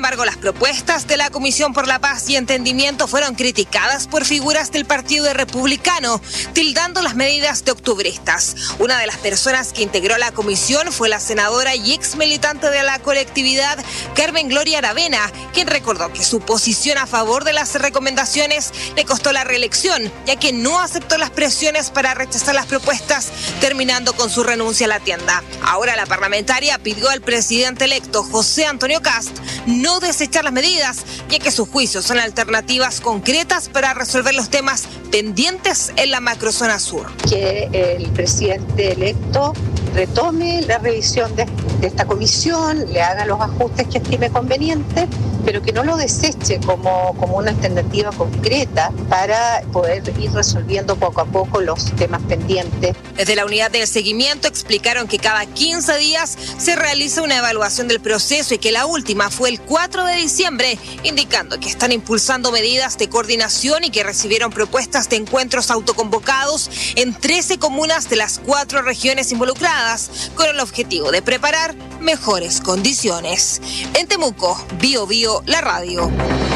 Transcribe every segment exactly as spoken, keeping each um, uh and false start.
embargo, las propuestas de la Comisión por la Paz y Entendimiento fueron criticadas por figuras del Partido Republicano, tildando las medidas de octubristas. Una de las personas que integró la comisión fue la senadora y ex militante de la colectividad, Carmen Gloria Aravena, quien recordó que su posición a favor de las recomendaciones le costó la reelección, ya que no aceptó las presiones para rechazar las propuestas, terminando con su renuncia a la tienda. Ahora la parlamentaria pidió al presidente electo, José Antonio Kast, no desechar las medidas, ya que sus juicios son alternativas concretas para resolver los temas pendientes en la macrozona sur. Que el presidente electo retome la revisión de, de esta comisión, le haga los ajustes que estime conveniente, pero que no lo deseche como, como una alternativa concreta para poder ir resolviendo poco a poco los temas pendientes. Desde la unidad de seguimiento explicaron que cada quince días se realiza una evaluación del proceso y que la última fue el cuatro de diciembre, indicando que están impulsando medidas de coordinación y que recibieron propuestas de encuentros autoconvocados en trece comunas de las cuatro regiones involucradas, con el objetivo de preparar mejores condiciones. En Temuco, Bio Bio, la radio.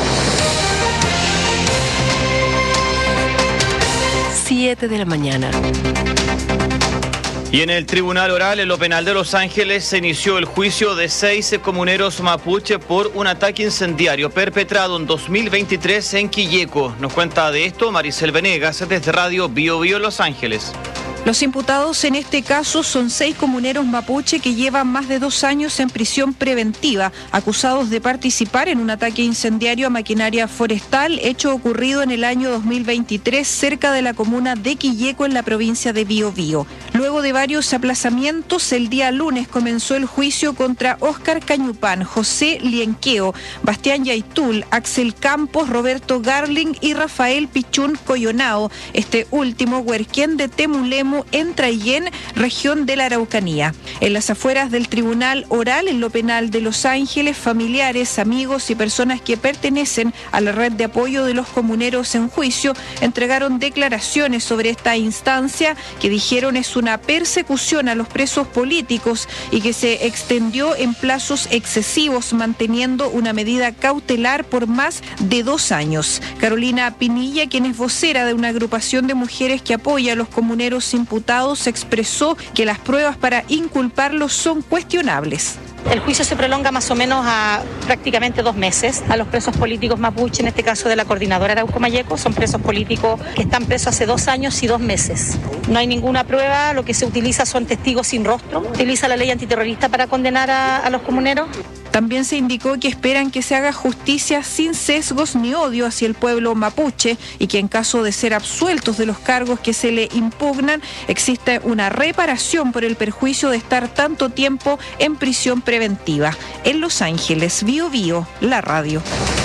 siete de la mañana. Y en el Tribunal Oral, en lo penal de Los Ángeles, se inició el juicio de seis comuneros mapuche por un ataque incendiario perpetrado en dos mil veintitrés en Quilleco. Nos cuenta de esto Maricel Venegas desde Radio Bio Bio Los Ángeles. Los imputados en este caso son seis comuneros mapuche que llevan más de dos años en prisión preventiva, acusados de participar en un ataque incendiario a maquinaria forestal, hecho ocurrido en el año dos mil veintitrés cerca de la comuna de Quilleco en la provincia de Biobío. Luego de varios aplazamientos, el día lunes comenzó el juicio contra Óscar Cañupán, José Lienqueo, Bastián Yaitul, Axel Campos, Roberto Garling y Rafael Pichún Coyonao, este último huerquén de Temulemo en Traillén, región de la Araucanía. En las afueras del Tribunal Oral, en lo penal de Los Ángeles, familiares, amigos y personas que pertenecen a la red de apoyo de los comuneros en juicio entregaron declaraciones sobre esta instancia que dijeron es una persecución a los presos políticos y que se extendió en plazos excesivos, manteniendo una medida cautelar por más de dos años. Carolina Pinilla, quien es vocera de una agrupación de mujeres que apoya a los comuneros imputados, expresó que las pruebas para inculparlos son cuestionables. El juicio se prolonga más o menos a prácticamente dos meses. A los presos políticos mapuche, en este caso de la coordinadora Arauco Mayeco, son presos políticos que están presos hace dos años y dos meses. No hay ninguna prueba, lo que se utiliza son testigos sin rostro. Utiliza la ley antiterrorista para condenar a, a los comuneros. También se indicó que esperan que se haga justicia sin sesgos ni odio hacia el pueblo mapuche y que en caso de ser absueltos de los cargos que se le impugnan, existe una reparación por el perjuicio de estar tanto tiempo en prisión preventiva. En Los Ángeles, Bio Bio, la radio.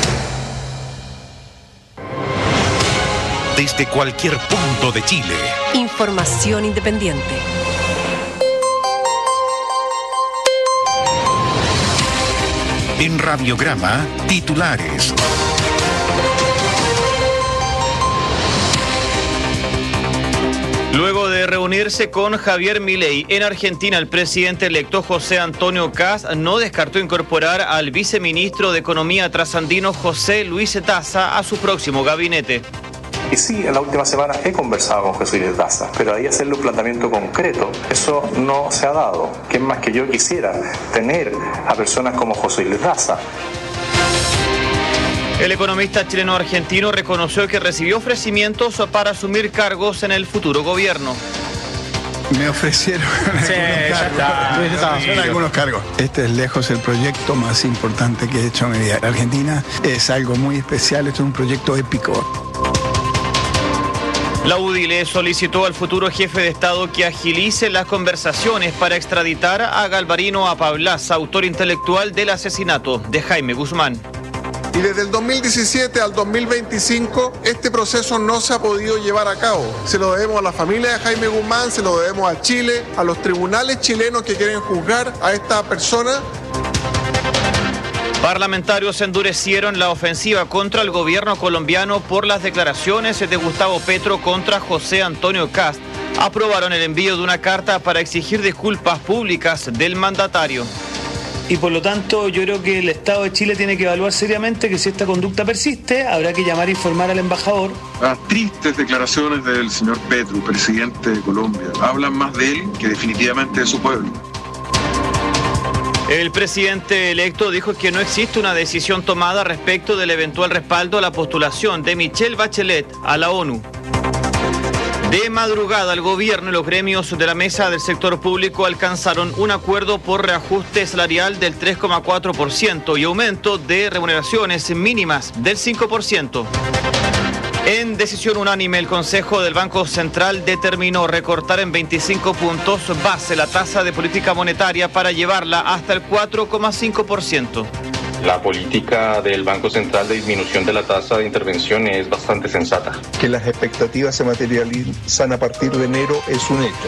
Desde cualquier punto de Chile. Información independiente. En Radiograma, titulares. Luego de reunirse con Javier Milei en Argentina, el presidente electo José Antonio Kast no descartó incorporar al viceministro de Economía trasandino José Luis Daza a su próximo gabinete. Y sí, en la última semana he conversado con José Luis Daza, pero ahí hacerle un planteamiento concreto, eso no se ha dado. ¿Qué más que yo quisiera tener a personas como José Luis Daza? El economista chileno-argentino reconoció que recibió ofrecimientos para asumir cargos en el futuro gobierno. Me ofrecieron sí, algunos, cargos, está, sí, algunos cargos. Este es lejos el proyecto más importante que he hecho en mi vida. Argentina es algo muy especial, esto es un proyecto épico. La U D I le solicitó al futuro jefe de Estado que agilice las conversaciones para extraditar a Galvarino Apablaza, autor intelectual del asesinato de Jaime Guzmán. Y desde el dos mil diecisiete al dos mil veinticinco este proceso no se ha podido llevar a cabo. Se lo debemos a la familia de Jaime Guzmán, se lo debemos a Chile, a los tribunales chilenos que quieren juzgar a esta persona. Parlamentarios endurecieron la ofensiva contra el gobierno colombiano por las declaraciones de Gustavo Petro contra José Antonio Kast. Aprobaron el envío de una carta para exigir disculpas públicas del mandatario. y por lo tanto yo creo que el Estado de Chile tiene que evaluar seriamente que si esta conducta persiste, habrá que llamar a informar al embajador. Las tristes declaraciones del señor Petro, presidente de Colombia, hablan más de él que definitivamente de su pueblo. El presidente electo dijo que no existe una decisión tomada respecto del eventual respaldo a la postulación de Michelle Bachelet a la ONU. De madrugada, el gobierno y los gremios de la mesa del sector público alcanzaron un acuerdo por reajuste salarial del tres coma cuatro por ciento y aumento de remuneraciones mínimas del cinco por ciento. En decisión unánime, el Consejo del Banco Central determinó recortar en veinticinco puntos base la tasa de política monetaria para llevarla hasta el cuatro coma cinco por ciento. La política del Banco Central de disminución de la tasa de intervención es bastante sensata. Que las expectativas se materializan a partir de enero es un hecho.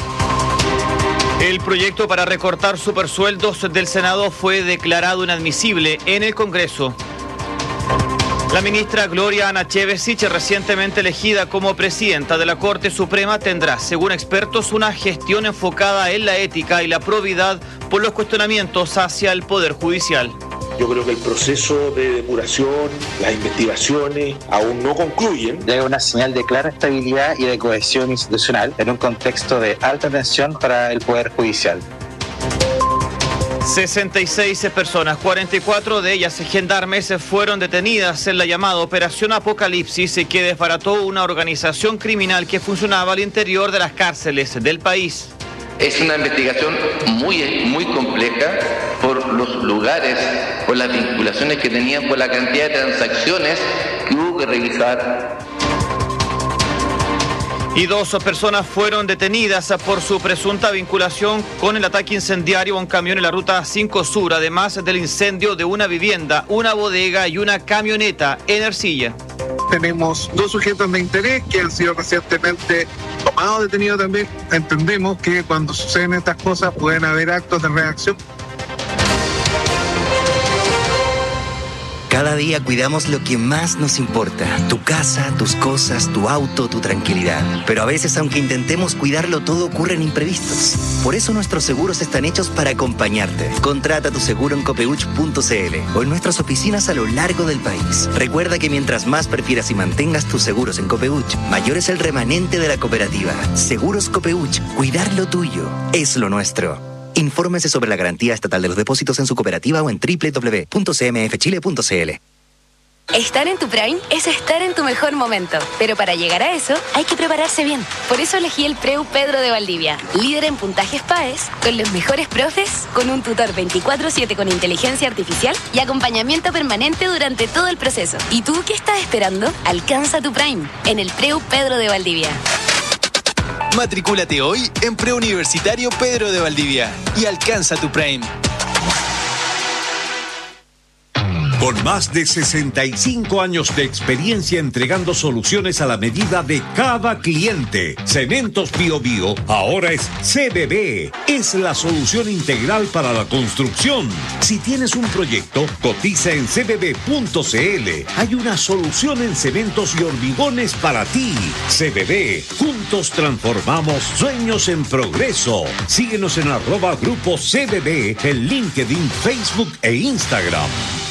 El proyecto para recortar supersueldos del Senado fue declarado inadmisible en el Congreso. La ministra Gloria Anachevesich, recientemente elegida como presidenta de la Corte Suprema, tendrá, según expertos, una gestión enfocada en la ética y la probidad por los cuestionamientos hacia el Poder Judicial. Yo creo que el proceso de depuración, las investigaciones aún no concluyen. Llega una señal de clara estabilidad y de cohesión institucional en un contexto de alta tensión para el Poder Judicial. sesenta y seis personas, cuarenta y cuatro de ellas gendarmes, fueron detenidas en la llamada Operación Apocalipsis, que desbarató una organización criminal que funcionaba al interior de las cárceles del país. Es una investigación muy, muy compleja por los lugares, por las vinculaciones que tenían, por la cantidad de transacciones que hubo que revisar. Y dos personas fueron detenidas por su presunta vinculación con el ataque incendiario a un camión en la ruta cinco Sur, además del incendio de una vivienda, una bodega y una camioneta en Ercilla. Tenemos dos sujetos de interés que han sido recientemente tomados detenidos también. Entendemos que cuando suceden estas cosas pueden haber actos de reacción. Cada día cuidamos lo que más nos importa, tu casa, tus cosas, tu auto, tu tranquilidad. Pero a veces, aunque intentemos cuidarlo todo, ocurren imprevistos. Por eso nuestros seguros están hechos para acompañarte. Contrata tu seguro en copeuch punto cl o en nuestras oficinas a lo largo del país. Recuerda que mientras más prefieras y mantengas tus seguros en Copeuch, mayor es el remanente de la cooperativa. Seguros Copeuch, cuidar lo tuyo es lo nuestro. Infórmese sobre la garantía estatal de los depósitos en su cooperativa o en doble u doble u doble u punto c m f chile punto c l. Estar en tu Prime es estar en tu mejor momento, pero para llegar a eso hay que prepararse bien. Por eso elegí el Preu Pedro de Valdivia, líder en puntajes P A E S, con los mejores profes, con un tutor veinticuatro siete con inteligencia artificial y acompañamiento permanente durante todo el proceso. ¿Y tú qué estás esperando? Alcanza tu Prime en el Preu Pedro de Valdivia. Matricúlate hoy en Preuniversitario Pedro de Valdivia y alcanza tu Prime. Con más de sesenta y cinco años de experiencia entregando soluciones a la medida de cada cliente, Cementos Bio Bio ahora es C B B. Es la solución integral para la construcción. Si tienes un proyecto, cotiza en c b b punto c l. Hay una solución en cementos y hormigones para ti. C B B. Juntos transformamos sueños en progreso. Síguenos en arroba grupo C B B en LinkedIn, Facebook e Instagram.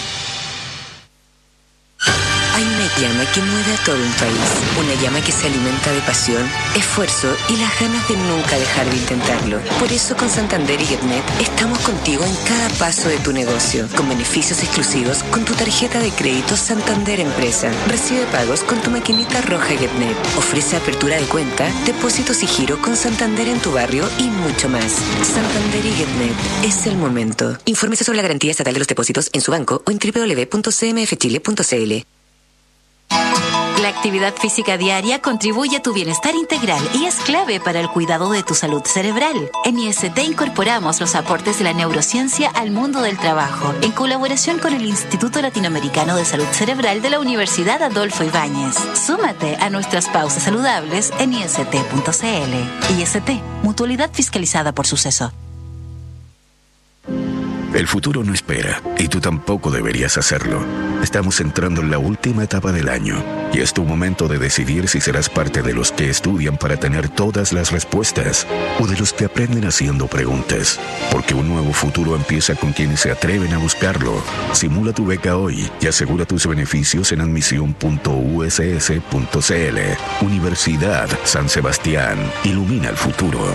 Hay una llama que mueve a todo un país, una llama que se alimenta de pasión, esfuerzo y las ganas de nunca dejar de intentarlo. Por eso con Santander y GetNet estamos contigo en cada paso de tu negocio, con beneficios exclusivos con tu tarjeta de crédito Santander Empresa. Recibe pagos con tu maquinita roja GetNet. Ofrece apertura de cuenta, depósitos y giro con Santander en tu barrio y mucho más. Santander y GetNet, es el momento. Infórmese sobre la garantía estatal de los depósitos en su banco o en doble u doble u doble u punto c m f chile punto c l. La actividad física diaria contribuye a tu bienestar integral y es clave para el cuidado de tu salud cerebral. En I S T incorporamos los aportes de la neurociencia al mundo del trabajo, en colaboración con el Instituto Latinoamericano de Salud Cerebral de la Universidad Adolfo Ibáñez. Súmate a nuestras pausas saludables en i s t punto c l. I S T, mutualidad fiscalizada por Suceso. El futuro no espera, y tú tampoco deberías hacerlo. Estamos entrando en la última etapa del año, y es tu momento de decidir si serás parte de los que estudian para tener todas las respuestas, o de los que aprenden haciendo preguntas. Porque un nuevo futuro empieza con quienes se atreven a buscarlo. Simula tu beca hoy y asegura tus beneficios en admisión punto u s s punto c l. Universidad San Sebastián. Ilumina el futuro.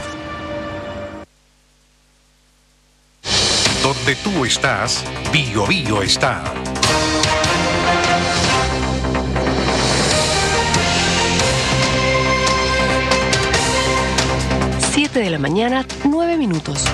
Donde tú estás, Bio Bio está. siete de la mañana, nueve minutos.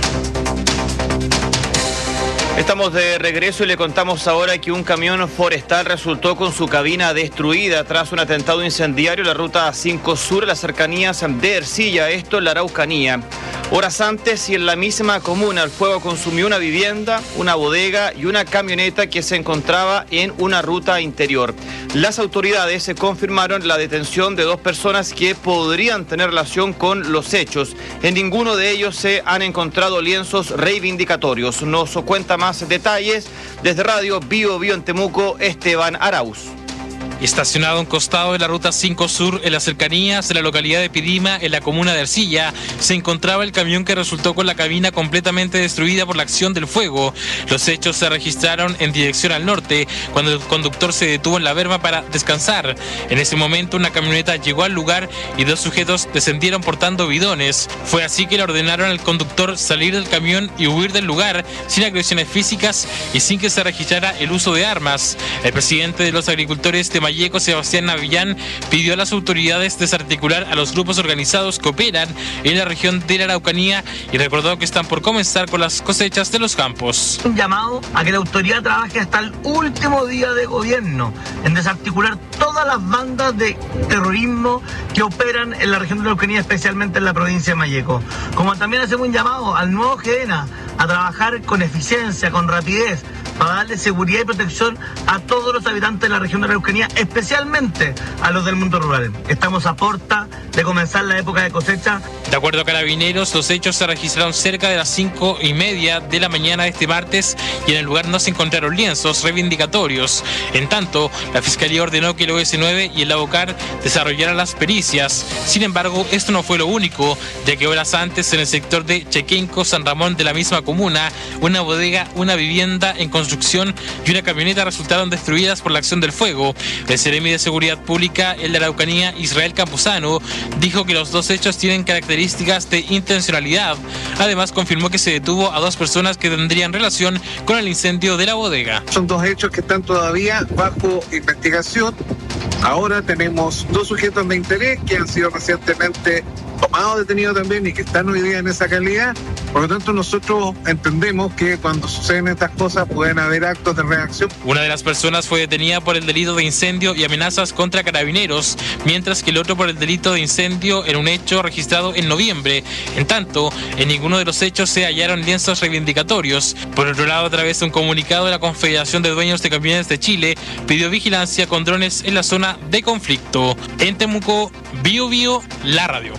Estamos de regreso y le contamos ahora que un camión forestal resultó con su cabina destruida tras un atentado incendiario en la ruta cinco Sur, en las cercanías de Ercilla, esto en la Araucanía. Horas antes y en la misma comuna, el fuego consumió una vivienda, una bodega y una camioneta que se encontraba en una ruta interior. Las autoridades confirmaron la detención de dos personas que podrían tener relación con los hechos. En ninguno de ellos se han encontrado lienzos reivindicatorios. Nos cuenta más detalles desde Radio Bio Bio en Temuco, Esteban Arauz. Estacionado a un costado de la ruta cinco Sur, en las cercanías de la localidad de Pidima, en la comuna de Ercilla, se encontraba el camión que resultó con la cabina completamente destruida por la acción del fuego. Los hechos se registraron en dirección al norte, cuando el conductor se detuvo en la berma para descansar. En ese momento, una camioneta llegó al lugar y dos sujetos descendieron portando bidones. Fue así que le ordenaron al conductor salir del camión y huir del lugar sin agresiones físicas y sin que se registrara el uso de armas. El presidente de los agricultores de Mayeco, Sebastián Navillán, pidió a las autoridades desarticular a los grupos organizados que operan en la región de la Araucanía y recordó que están por comenzar con las cosechas de los campos. Un llamado a que la autoridad trabaje hasta el último día de gobierno en desarticular todas las bandas de terrorismo que operan en la región de la Araucanía, especialmente en la provincia de Mayeco. Como también hacemos un llamado al nuevo GENA a trabajar con eficiencia, con rapidez, para darle seguridad y protección a todos los habitantes de la región de la Araucanía, especialmente a los del mundo rural. Estamos a porta de comenzar la época de cosecha. De acuerdo a Carabineros, los hechos se registraron cerca de las cinco y media de la mañana de este martes y en el lugar no se encontraron lienzos reivindicatorios. En tanto, la Fiscalía ordenó que el O S nueve y el ABOCAR desarrollaran las pericias. Sin embargo, esto no fue lo único, ya que horas antes en el sector de Chequenco, San Ramón de la misma comuna, una bodega, una vivienda en construcción y una camioneta resultaron destruidas por la acción del fuego. El Seremi de Seguridad Pública, el de la Araucanía, Israel Campuzano, dijo que los dos hechos tienen características de intencionalidad. Además, confirmó que se detuvo a dos personas que tendrían relación con el incendio de la bodega. Son dos hechos que están todavía bajo investigación. Ahora tenemos dos sujetos de interés que han sido recientemente tomados detenidos también y que están hoy día en esa calidad. Por lo tanto, nosotros entendemos que cuando suceden estas cosas pueden haber actos de reacción. Una de las personas fue detenida por el delito de incendio y amenazas contra Carabineros, mientras que el otro por el delito de incendio en un hecho registrado en noviembre. En tanto, en ninguno de los hechos se hallaron lienzos reivindicatorios. Por otro lado, a través de un comunicado de la Confederación de Dueños de Camiones de Chile, pidió vigilancia con drones en la zona de conflicto. En Temuco, Bio Bio, la radio.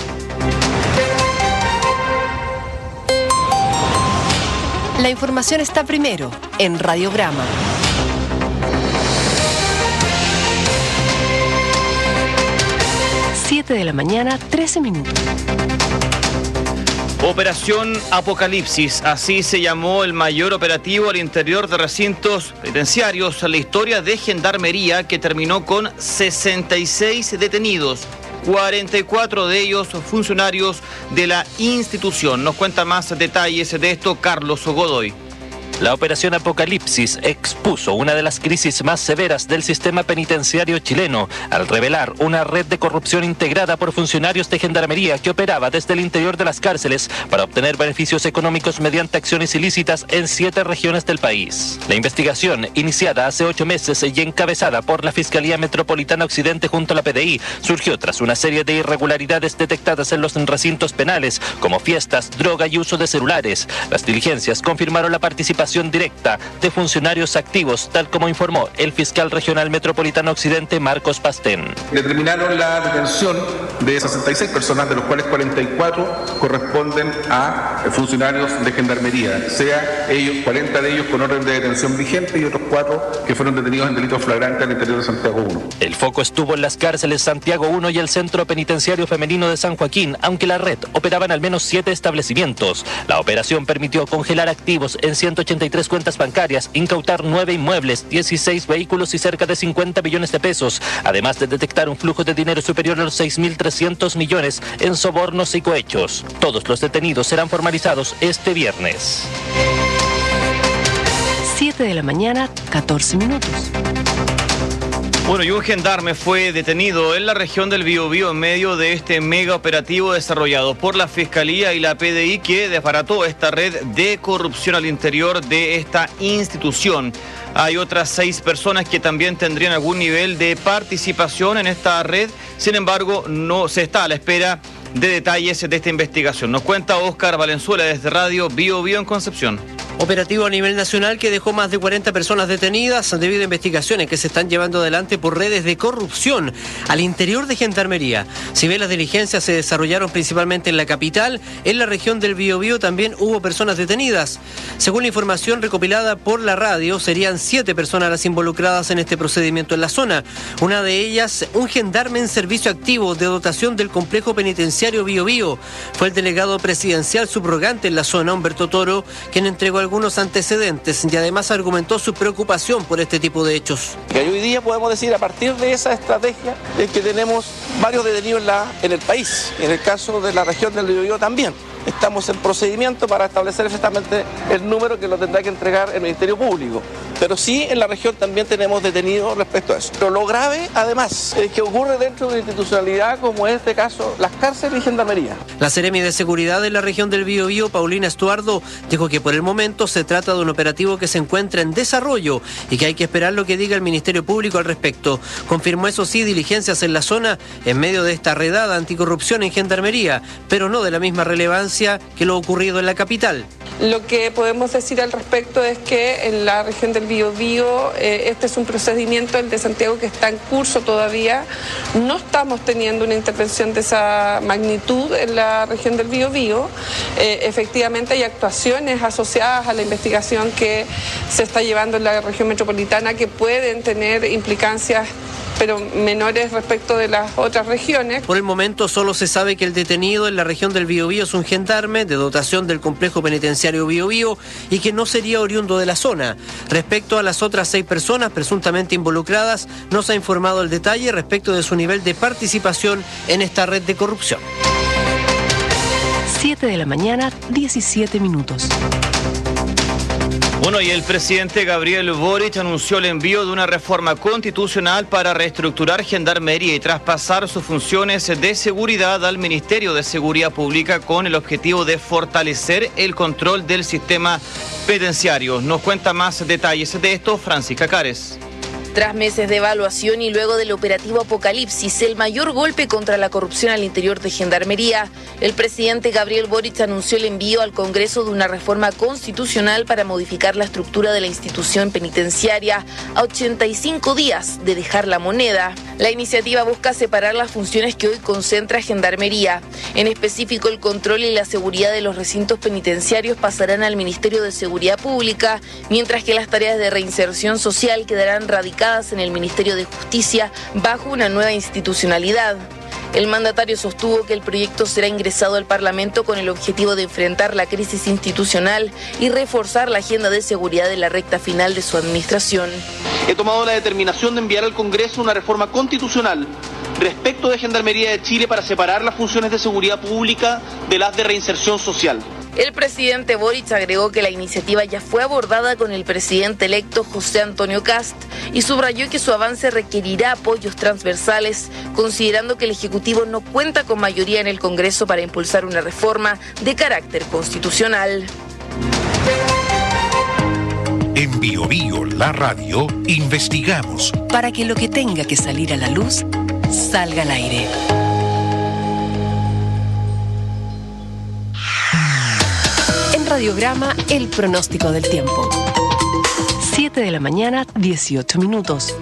La información está primero en Radiograma. siete de la mañana, trece minutos. Operación Apocalipsis, así se llamó el mayor operativo al interior de recintos penitenciarios en la historia de Gendarmería, que terminó con sesenta y seis detenidos, cuarenta y cuatro de ellos funcionarios de la institución. Nos cuenta más detalles de esto Carlos Godoy. La operación Apocalipsis expuso una de las crisis más severas del sistema penitenciario chileno al revelar una red de corrupción integrada por funcionarios de Gendarmería que operaba desde el interior de las cárceles para obtener beneficios económicos mediante acciones ilícitas en siete regiones del país. La investigación, iniciada hace ocho meses y encabezada por la Fiscalía Metropolitana Occidente junto a la P D I, surgió tras una serie de irregularidades detectadas en los recintos penales, como fiestas, droga y uso de celulares. Las diligencias confirmaron la participación liberación directa de funcionarios activos, tal como informó el fiscal regional metropolitano occidente Marcos Pastén. Determinaron la detención de sesenta y seis personas, de los cuales cuarenta y cuatro corresponden a funcionarios de Gendarmería, sea ellos, cuarenta de ellos con orden de detención vigente y otros cuatro que fueron detenidos en delitos flagrantes al interior de Santiago uno. El foco estuvo en las cárceles Santiago uno y el Centro Penitenciario Femenino de San Joaquín, aunque la red operaba en al menos siete establecimientos. La operación permitió congelar activos en ciento ochenta y tres cuentas bancarias, incautar nueve inmuebles, dieciséis vehículos y cerca de cincuenta millones de pesos, además de detectar un flujo de dinero superior a los seis mil trescientos millones en sobornos y cohechos. Todos los detenidos serán formalizados este viernes. siete de la mañana, catorce minutos. Bueno, y un gendarme fue detenido en la región del Biobío en medio de este mega operativo desarrollado por la Fiscalía y la P D I que desbarató esta red de corrupción al interior de esta institución. Hay otras seis personas que también tendrían algún nivel de participación en esta red, sin embargo, no se está a la espera de detalles de esta investigación. Nos cuenta Óscar Valenzuela desde Radio Biobío en Concepción. Operativo a nivel nacional que dejó más de cuarenta personas detenidas debido a investigaciones que se están llevando adelante por redes de corrupción al interior de Gendarmería. Si bien las diligencias se desarrollaron principalmente en la capital, en la región del Biobío también hubo personas detenidas. Según la información recopilada por la radio, serían siete personas las involucradas en este procedimiento en la zona. Una de ellas, un gendarme en servicio activo de dotación del complejo penitenciario Biobío. Fue el delegado presidencial subrogante en la zona, Humberto Toro, quien entregó el algunos antecedentes y además argumentó su preocupación por este tipo de hechos. Que hoy día podemos decir, a partir de esa estrategia, es que tenemos varios detenidos en, la, en el país. En el caso de la región del Biobío también. Estamos en procedimiento para establecer exactamente el número que lo tendrá que entregar el Ministerio Público. Pero sí, en la región también tenemos detenidos respecto a eso. Pero lo grave, además, es que ocurre dentro de una institucionalidad como en este caso, las cárceles y Gendarmería. La Seremi de Seguridad de la región del Biobío, Paulina Estuardo, dijo que por el momento se trata de un operativo que se encuentra en desarrollo y que hay que esperar lo que diga el Ministerio Público al respecto. Confirmó eso sí diligencias en la zona en medio de esta redada anticorrupción en Gendarmería, pero no de la misma relevancia que lo ocurrido en la capital. Lo que podemos decir al respecto es que en la región del Biobío eh, este es un procedimiento, el de Santiago, que está en curso todavía. No estamos teniendo una intervención de esa magnitud en la región del Biobío. Eh, efectivamente hay actuaciones asociadas a la investigación que se está llevando en la región metropolitana que pueden tener implicancias pero menores respecto de las otras regiones. Por el momento solo se sabe que el detenido en la región del Biobío es un gendarme de dotación del complejo penitenciario Biobío y que no sería oriundo de la zona. Respecto a las otras seis personas presuntamente involucradas, no se ha informado el detalle respecto de su nivel de participación en esta red de corrupción. siete de la mañana, diecisiete minutos. Bueno, y el presidente Gabriel Boric anunció el envío de una reforma constitucional para reestructurar Gendarmería y traspasar sus funciones de seguridad al Ministerio de Seguridad Pública con el objetivo de fortalecer el control del sistema penitenciario. Nos cuenta más detalles de esto Francisca Cares. Tras meses de evaluación y luego del operativo Apocalipsis, el mayor golpe contra la corrupción al interior de Gendarmería, el presidente Gabriel Boric anunció el envío al Congreso de una reforma constitucional para modificar la estructura de la institución penitenciaria a ochenta y cinco días de dejar la moneda. La iniciativa busca separar las funciones que hoy concentra Gendarmería. En específico, el control y la seguridad de los recintos penitenciarios pasarán al Ministerio de Seguridad Pública, mientras que las tareas de reinserción social quedarán radicadas en el Ministerio de Justicia bajo una nueva institucionalidad. El mandatario sostuvo que el proyecto será ingresado al Parlamento con el objetivo de enfrentar la crisis institucional y reforzar la agenda de seguridad de la recta final de su administración. He tomado la determinación de enviar al Congreso una reforma constitucional respecto de Gendarmería de Chile para separar las funciones de seguridad pública de las de reinserción social. El presidente Boric agregó que la iniciativa ya fue abordada con el presidente electo José Antonio Kast y subrayó que su avance requerirá apoyos transversales, considerando que el Ejecutivo no cuenta con mayoría en el Congreso para impulsar una reforma de carácter constitucional. En Biobío, la radio, investigamos para que lo que tenga que salir a la luz salga al aire. Radiograma el pronóstico del tiempo. siete de la mañana, dieciocho minutos.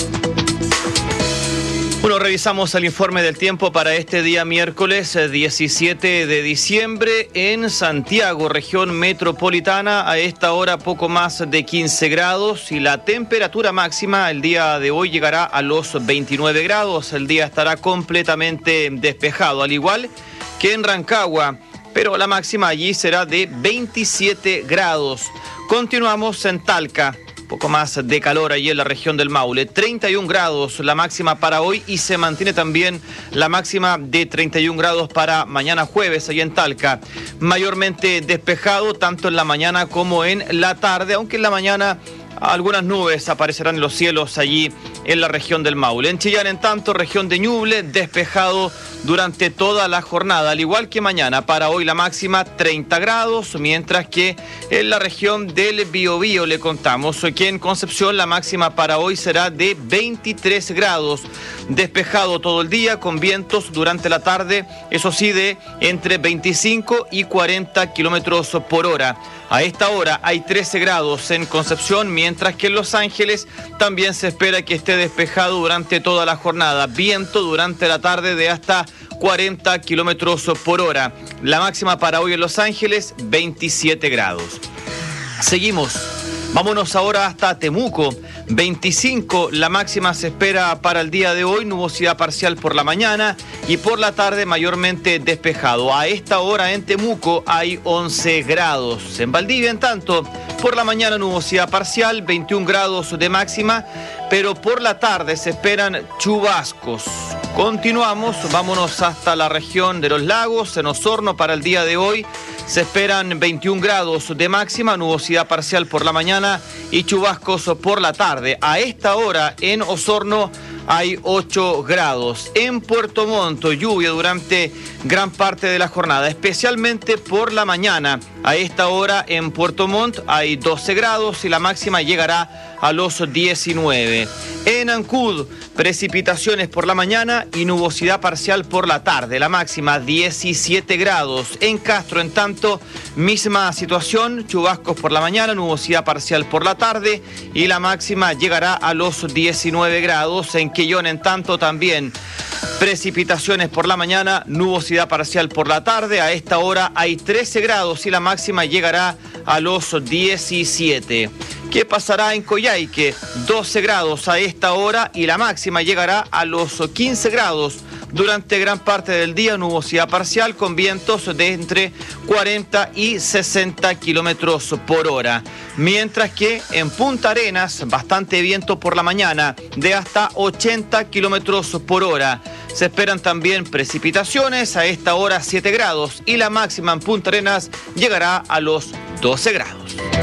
Bueno, revisamos el informe del tiempo para este día miércoles diecisiete de diciembre en Santiago, región metropolitana. A esta hora poco más de quince grados y la temperatura máxima el día de hoy llegará a los veintinueve grados. El día estará completamente despejado, al igual que en Rancagua, pero la máxima allí será de veintisiete grados. Continuamos en Talca. Poco más de calor allí en la región del Maule, treinta y un grados la máxima para hoy y se mantiene también la máxima de treinta y un grados para mañana jueves allí en Talca. Mayormente despejado tanto en la mañana como en la tarde, aunque en la mañana algunas nubes aparecerán en los cielos allí en la región del Maule. En Chillán, en tanto, región de Ñuble, despejado durante toda la jornada, al igual que mañana. Para hoy la máxima treinta grados, mientras que en la región del Biobío le contamos que en Concepción la máxima para hoy será de veintitrés grados. Despejado todo el día, con vientos durante la tarde, eso sí, de entre veinticinco y cuarenta kilómetros por hora. A esta hora hay trece grados en Concepción, mientras que en Los Ángeles también se espera que esté despejado durante toda la jornada. Viento durante la tarde de hasta cuarenta kilómetros por hora. La máxima para hoy en Los Ángeles, veintisiete grados. Seguimos. Vámonos ahora hasta Temuco. veinticinco la máxima se espera para el día de hoy, nubosidad parcial por la mañana y por la tarde mayormente despejado. A esta hora en Temuco hay once grados. En Valdivia, en tanto, por la mañana nubosidad parcial, veintiún grados de máxima, pero por la tarde se esperan chubascos. Continuamos, vámonos hasta la región de los lagos. En Osorno para el día de hoy se esperan veintiún grados de máxima, nubosidad parcial por la mañana y chubascos por la tarde. A esta hora en Osorno hay ocho grados. En Puerto Montt, lluvia durante gran parte de la jornada, especialmente por la mañana. A esta hora en Puerto Montt hay doce grados y la máxima llegará a los diecinueve. En Ancud, precipitaciones por la mañana y nubosidad parcial por la tarde. La máxima diecisiete grados. En Castro, en tanto, misma situación, chubascos por la mañana, nubosidad parcial por la tarde y la máxima llegará a los diecinueve grados. En Quellón, en tanto, también precipitaciones por la mañana, nubosidad parcial por la tarde. A esta hora hay trece grados y la máxima llegará a los diecisiete. ¿Qué pasará en Coyhaique? doce grados a esta hora y la máxima llegará a los quince grados. Durante gran parte del día, nubosidad parcial con vientos de entre cuarenta y sesenta kilómetros por hora. Mientras que en Punta Arenas, bastante viento por la mañana de hasta ochenta kilómetros por hora. Se esperan también precipitaciones, a esta hora siete grados y la máxima en Punta Arenas llegará a los doce grados.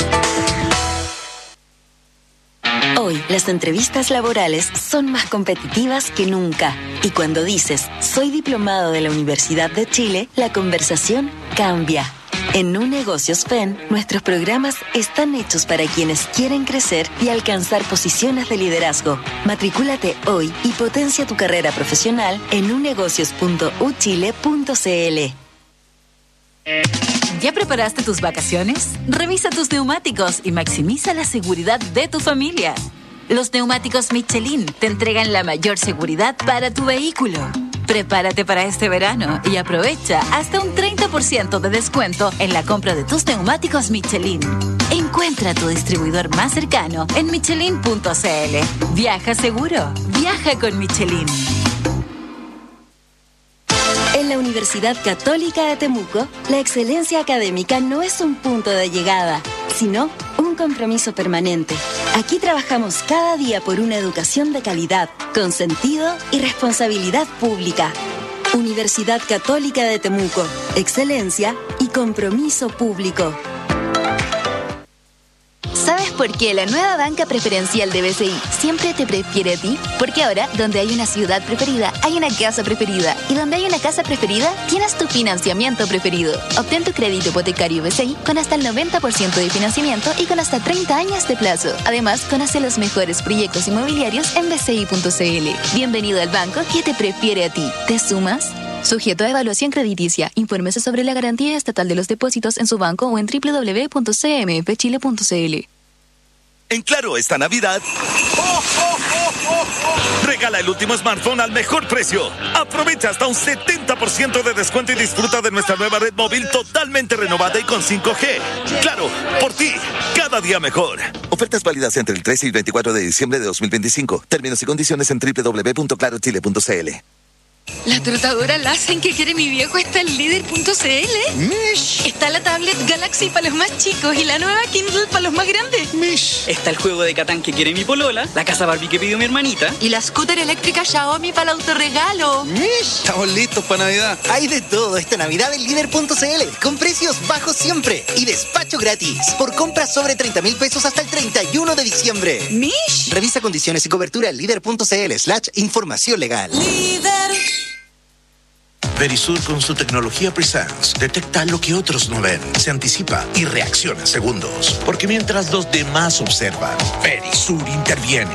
Hoy, las entrevistas laborales son más competitivas que nunca. Y cuando dices, soy diplomado de la Universidad de Chile, la conversación cambia. En Nu Negocios F E N, nuestros programas están hechos para quienes quieren crecer y alcanzar posiciones de liderazgo. Matricúlate hoy y potencia tu carrera profesional en nu negocios punto u chile punto c l. ¿Ya preparaste tus vacaciones? Revisa tus neumáticos y maximiza la seguridad de tu familia. Los neumáticos Michelin te entregan la mayor seguridad para tu vehículo. Prepárate para este verano y aprovecha hasta un treinta por ciento de descuento en la compra de tus neumáticos Michelin. Encuentra tu distribuidor más cercano en michelin punto c l. Viaja seguro, viaja con Michelin. En la Universidad Católica de Temuco, la excelencia académica no es un punto de llegada, sino un compromiso permanente. Aquí trabajamos cada día por una educación de calidad, con sentido y responsabilidad pública. Universidad Católica de Temuco, excelencia y compromiso público. ¿Sabes por qué la nueva banca preferencial de B C I siempre te prefiere a ti? Porque ahora, donde hay una ciudad preferida, hay una casa preferida. Y donde hay una casa preferida, tienes tu financiamiento preferido. Obtén tu crédito hipotecario B C I con hasta el noventa por ciento de financiamiento y con hasta treinta años de plazo. Además, conoce los mejores proyectos inmobiliarios en b c i punto c l. Bienvenido al banco que te prefiere a ti. ¿Te sumas? Sujeto a evaluación crediticia. Infórmese sobre la garantía estatal de los depósitos en su banco o en doble u doble u doble u punto c m f chile punto c l. En Claro, esta Navidad, ¡oh, oh, oh, oh, oh! Regala el último smartphone al mejor precio. Aprovecha hasta un setenta por ciento de descuento y disfruta de nuestra nueva red móvil totalmente renovada y con cinco G. Claro, por ti, cada día mejor. Ofertas válidas entre el trece y veinticuatro de diciembre de dos mil veinticinco. Términos y condiciones en doble u doble u doble u punto claro chile punto c l. La trotadora Lassen que quiere mi viejo está en líder punto c l. Mish. Está la tablet Galaxy para los más chicos y la nueva Kindle para los más grandes. Mish. Está el juego de Catán que quiere mi polola, la casa Barbie que pidió mi hermanita. Y la scooter eléctrica Xiaomi para el autorregalo. Mish. Estamos listos para Navidad. Hay de todo esta Navidad en líder punto c l, con precios bajos siempre y despacho gratis. Por compras sobre treinta mil pesos hasta el treinta y uno de diciembre. Mish. Revisa condiciones y cobertura en líder punto c l slash información legal. Líder. Verisur con su tecnología Presence detecta lo que otros no ven, se anticipa y reacciona en segundos. Porque mientras los demás observan, Verisur interviene.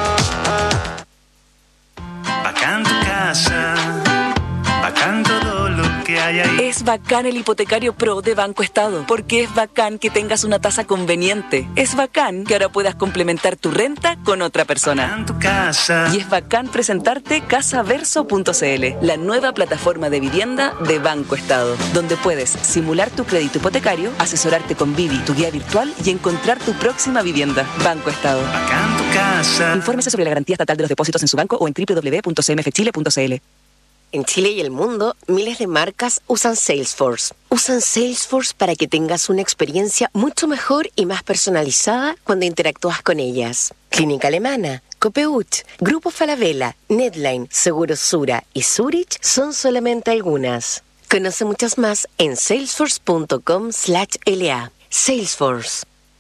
Bacán tu casa, bacán todo lo que hay ahí. Es bacán el hipotecario Pro de Banco Estado, porque es bacán que tengas una tasa conveniente. Es bacán que ahora puedas complementar tu renta con otra persona. Bacán tu casa. Y es bacán presentarte casaverso punto c l, la nueva plataforma de vivienda de Banco Estado, donde puedes simular tu crédito hipotecario, asesorarte con Vivi, tu guía virtual, y encontrar tu próxima vivienda. Banco Estado. Bacán tu casa. Infórmese sobre la garantía estatal de los depósitos en su banco o en doble u doble u doble u punto c m f chile punto c l. En Chile y el mundo, miles de marcas usan Salesforce. Usan Salesforce para que tengas una experiencia mucho mejor y más personalizada cuando interactúas con ellas. Clínica Alemana, Copeuch, Grupo Falabella, Netline, Seguros Sura y Zurich son solamente algunas. Conoce muchas más en salesforce punto com slash l a. Salesforce.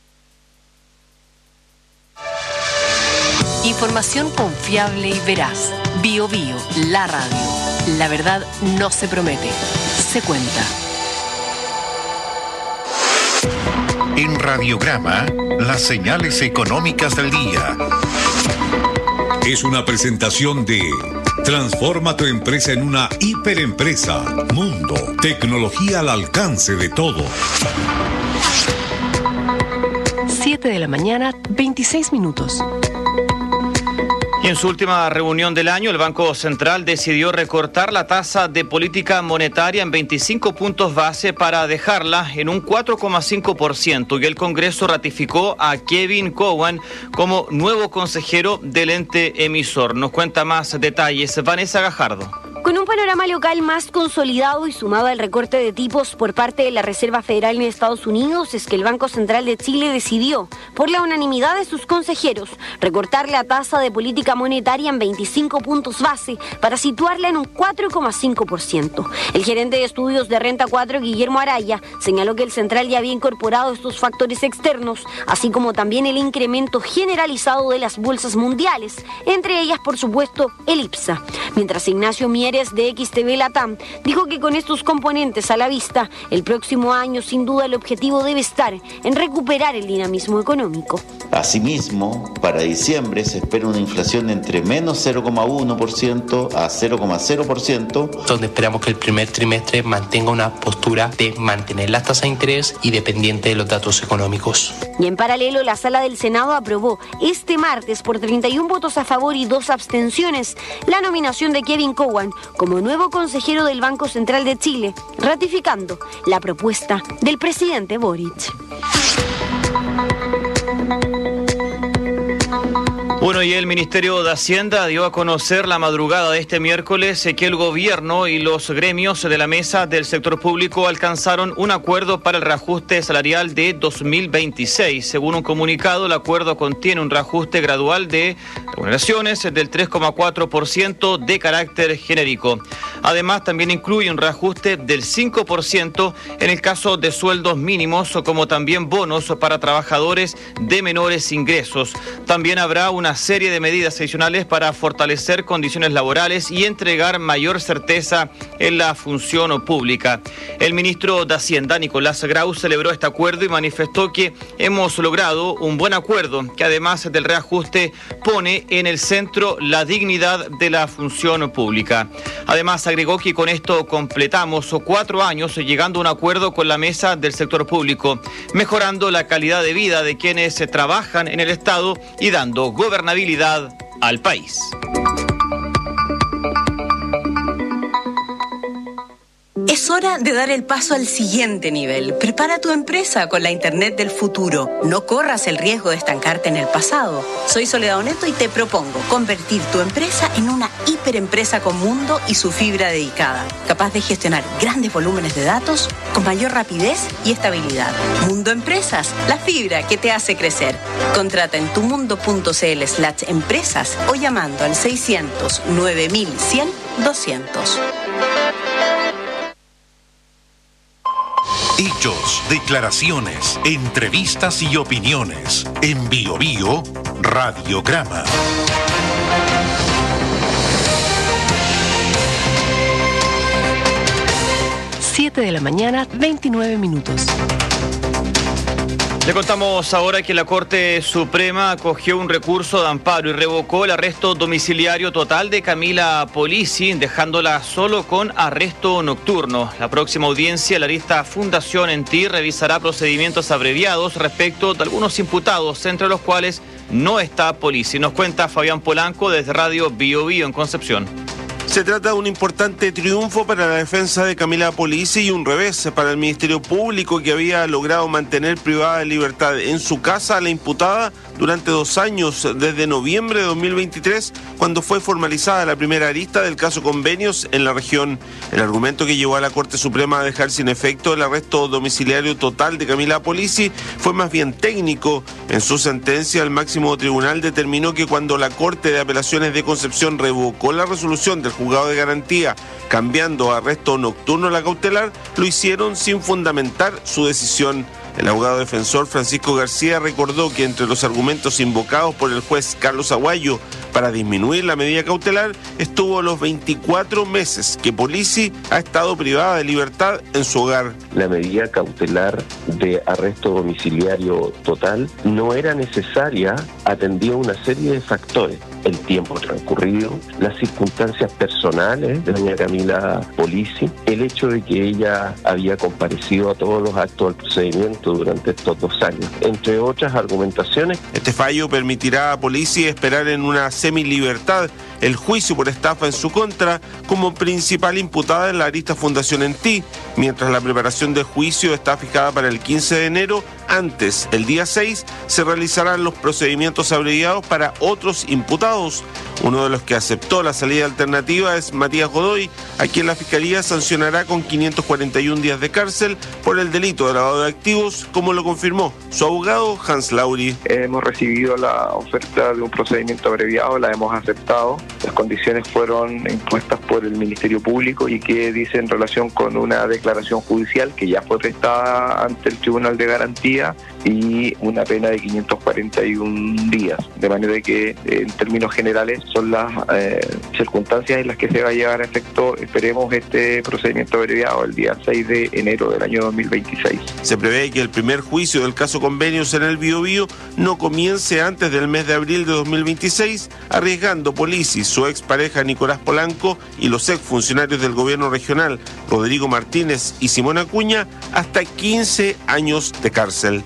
Información confiable y veraz. Bio Bio, la radio. La verdad no se promete, se cuenta. En Radiograma, las señales económicas del día. Es una presentación de Transforma tu empresa en una hiperempresa. Mundo, tecnología al alcance de todos. siete de la mañana, veintiséis minutos. Y en su última reunión del año, el Banco Central decidió recortar la tasa de política monetaria en veinticinco puntos base para dejarla en un cuatro coma cinco por ciento. Y el Congreso ratificó a Kevin Cowan como nuevo consejero del ente emisor. Nos cuenta más detalles Vanessa Gajardo. Con un panorama local más consolidado y sumado al recorte de tipos por parte de la Reserva Federal en Estados Unidos, es que el Banco Central de Chile decidió, por la unanimidad de sus consejeros, recortar la tasa de política monetaria en veinticinco puntos base para situarla en un cuatro coma cinco por ciento. El gerente de estudios de Renta cuatro, Guillermo Araya, señaló que el central ya había incorporado estos factores externos, así como también el incremento generalizado de las bolsas mundiales, entre ellas, por supuesto, el IPSA. Mientras Ignacio Mieres de X T V Latam dijo que con estos componentes a la vista, el próximo año sin duda el objetivo debe estar en recuperar el dinamismo económico. Asimismo, para diciembre se espera una inflación entre menos cero coma uno por ciento a cero coma cero por ciento. Donde esperamos que el primer trimestre mantenga una postura de mantener las tasas de interés y dependiente de los datos económicos. Y en paralelo, la Sala del Senado aprobó este martes por treinta y un votos a favor y dos abstenciones la nominación de Kevin Cowan como nuevo consejero del Banco Central de Chile, ratificando la propuesta del presidente Boric. Bueno, y el Ministerio de Hacienda dio a conocer la madrugada de este miércoles que el gobierno y los gremios de la mesa del sector público alcanzaron un acuerdo para el reajuste salarial de dos mil veintiséis. Según un comunicado, el acuerdo contiene un reajuste gradual de remuneraciones del tres coma cuatro por ciento de carácter genérico. Además, también incluye un reajuste del cinco por ciento en el caso de sueldos mínimos, como también bonos para trabajadores de menores ingresos. También habrá una serie de medidas adicionales para fortalecer condiciones laborales y entregar mayor certeza en la función pública. El ministro de Hacienda, Nicolás Grau, celebró este acuerdo y manifestó que hemos logrado un buen acuerdo que, además del reajuste, pone en el centro la dignidad de la función pública. Además, agregó que con esto completamos cuatro años llegando a un acuerdo con la mesa del sector público, mejorando la calidad de vida de quienes trabajan en el Estado y dando gobernabilidad al país. Es hora de dar el paso al siguiente nivel. Prepara tu empresa con la Internet del futuro. No corras el riesgo de estancarte en el pasado. Soy Soledad Oneto y te propongo convertir tu empresa en una hiperempresa con Mundo y su fibra dedicada, capaz de gestionar grandes volúmenes de datos con mayor rapidez y estabilidad. Mundo Empresas, la fibra que te hace crecer. Contrata en tumundo.cl slash empresas o llamando al seiscientos nueve mil cien doscientos. Hechos, declaraciones, entrevistas y opiniones. En Bio Bio, Radiograma. siete de la mañana, veintinueve minutos. Le contamos ahora que la Corte Suprema acogió un recurso de amparo y revocó el arresto domiciliario total de Camila Polisi, dejándola solo con arresto nocturno. La próxima audiencia, la lista Fundación En Ti, revisará procedimientos abreviados respecto de algunos imputados, entre los cuales no está Polisi. Nos cuenta Fabián Polanco desde Radio Bio Bio en Concepción. Se trata de un importante triunfo para la defensa de Camila Polisi y un revés para el Ministerio Público, que había logrado mantener privada de libertad en su casa a la imputada durante dos años, desde noviembre de dos mil veintitrés, cuando fue formalizada la primera arista del caso Convenios en la región. El argumento que llevó a la Corte Suprema a dejar sin efecto el arresto domiciliario total de Camila Polisi fue más bien técnico. En su sentencia, el máximo tribunal determinó que cuando la Corte de Apelaciones de Concepción revocó la resolución del juzgado de garantía, cambiando a arresto nocturno la cautelar, lo hicieron sin fundamentar su decisión. El abogado defensor Francisco García recordó que entre los argumentos invocados por el juez Carlos Aguayo para disminuir la medida cautelar estuvo los veinticuatro meses que Polisi ha estado privada de libertad en su hogar. La medida cautelar de arresto domiciliario total no era necesaria, atendía una serie de factores: el tiempo transcurrido, las circunstancias personales de doña Camila Polisi, el hecho de que ella había comparecido a todos los actos del procedimiento durante estos dos años, entre otras argumentaciones. Este fallo permitirá a Polisi esperar en una semilibertad el juicio por estafa en su contra como principal imputada en la arista Fundación En Ti, mientras la preparación del juicio está fijada para el quince de enero. Antes, el día seis, se realizarán los procedimientos abreviados para otros imputados. Uno de los que aceptó la salida alternativa es Matías Godoy, a quien la Fiscalía sancionará con quinientos cuarenta y un días de cárcel por el delito de lavado de activos, como lo confirmó su abogado Hans Lauri. Hemos recibido la oferta de un procedimiento abreviado, la hemos aceptado. Las condiciones fueron impuestas por el Ministerio Público y que dice en relación con una declaración judicial que ya fue prestada ante el Tribunal de Garantía y una pena de quinientos cuarenta y un días. De manera que, en términos generales, son las eh, circunstancias en las que se va a llevar a efecto, esperemos, este procedimiento abreviado el día seis de enero del año dos mil veintiséis. Se prevé que el primer juicio del caso Convenios en el Bio Bio no comience antes del mes de abril de dos mil veintiséis, arriesgando Polisi, su expareja Nicolás Polanco y los exfuncionarios del gobierno regional Rodrigo Martínez y Simón Acuña hasta quince años de cárcel.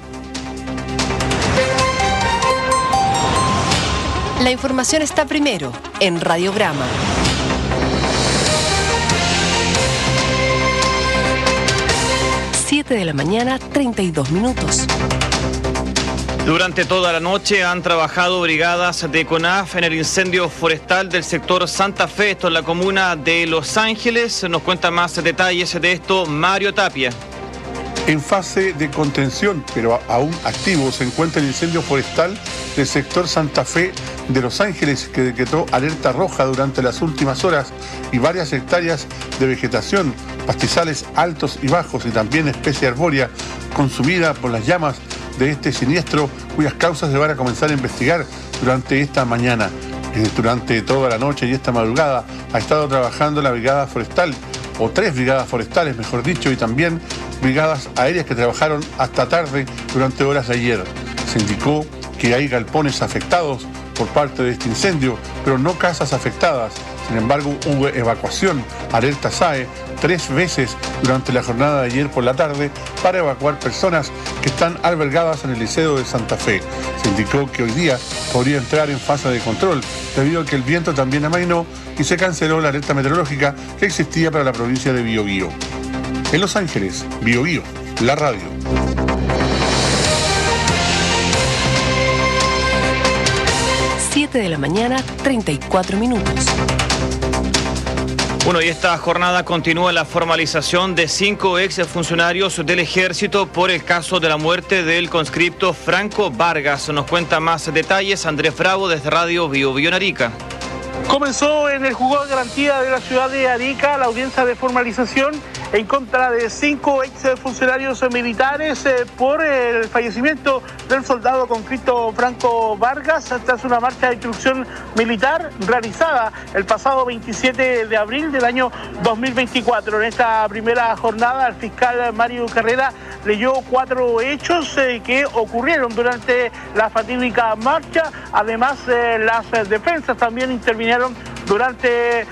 La información está primero en Radiograma. siete de la mañana, treinta y dos minutos. Durante toda la noche han trabajado brigadas de CONAF en el incendio forestal del sector Santa Fe, esto en la comuna de Los Ángeles. Nos cuenta más detalles de esto Mario Tapia. En fase de contención, pero aún activo, se encuentra el incendio forestal del sector Santa Fe de Los Ángeles, que decretó alerta roja durante las últimas horas, y varias hectáreas de vegetación, pastizales altos y bajos y también especie arbórea consumida por las llamas de este siniestro, cuyas causas se van a comenzar a investigar durante esta mañana. Eh, durante toda la noche y esta madrugada ha estado trabajando la brigada forestal, o tres brigadas forestales, mejor dicho, y también brigadas aéreas que trabajaron hasta tarde durante horas de ayer. Se indicó que hay galpones afectados por parte de este incendio, pero no casas afectadas. Sin embargo, hubo evacuación, alerta S A E, tres veces durante la jornada de ayer por la tarde para evacuar personas que están albergadas en el Liceo de Santa Fe. Se indicó que hoy día podría entrar en fase de control debido a que el viento también amainó y se canceló la alerta meteorológica que existía para la provincia de Biobío. En Los Ángeles, Biobío, la radio. siete de la mañana, treinta y cuatro minutos. Bueno, y esta jornada continúa la formalización de cinco exfuncionarios del Ejército por el caso de la muerte del conscripto Franco Vargas. Nos cuenta más detalles Andrés Bravo desde Radio Bio Bio en Arica. Comenzó en el juzgado de garantía de la ciudad de Arica la audiencia de formalización en contra de cinco exfuncionarios militares eh, por el fallecimiento del soldado conscripto Franco Vargas tras una marcha de instrucción militar realizada el pasado veintisiete de abril del año dos mil veinticuatro. En esta primera jornada el fiscal Mario Carrera leyó cuatro hechos eh, que ocurrieron durante la fatídica marcha. Además, eh, las eh, defensas también intervinieron durante eh,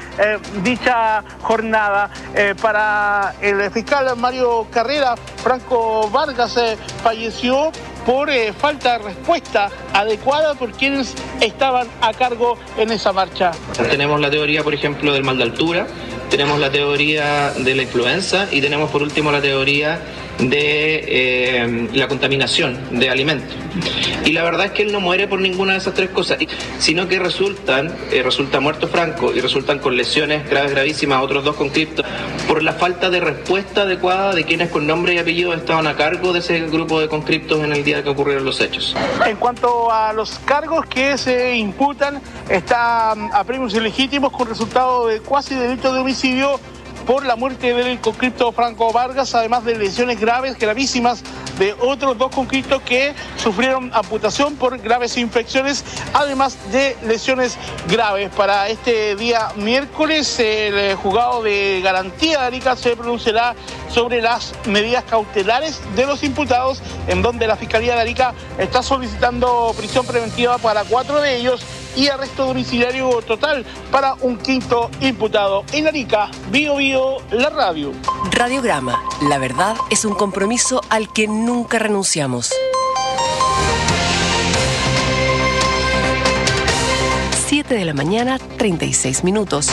dicha jornada. Eh, para el fiscal Mario Carrera, Franco Vargas eh, falleció por eh, falta de respuesta adecuada por quienes estaban a cargo en esa marcha. Tenemos la teoría, por ejemplo, del mal de altura, tenemos la teoría de la influenza y tenemos por último la teoría de eh, la contaminación de alimentos. Y la verdad es que él no muere por ninguna de esas tres cosas, sino que resultan, eh, resulta muerto Franco y resultan con lesiones graves, gravísimas a otros dos conscriptos por la falta de respuesta adecuada de quienes con nombre y apellido estaban a cargo de ese grupo de conscriptos en el día que ocurrieron los hechos. En cuanto a los cargos que se imputan, están a premios ilegítimos con resultado de cuasi delito de homicidio por la muerte del conscripto Franco Vargas, además de lesiones graves, gravísimas, de otros dos conscriptos que sufrieron amputación por graves infecciones, además de lesiones graves. Para este día miércoles, el juzgado de garantía de Arica se pronunciará sobre las medidas cautelares de los imputados, en donde la Fiscalía de Arica está solicitando prisión preventiva para cuatro de ellos y arresto domiciliario total para un quinto imputado. En Arica, Bio Bio, la radio. Radiograma, la verdad es un compromiso al que nunca renunciamos. siete de la mañana, treinta y seis minutos.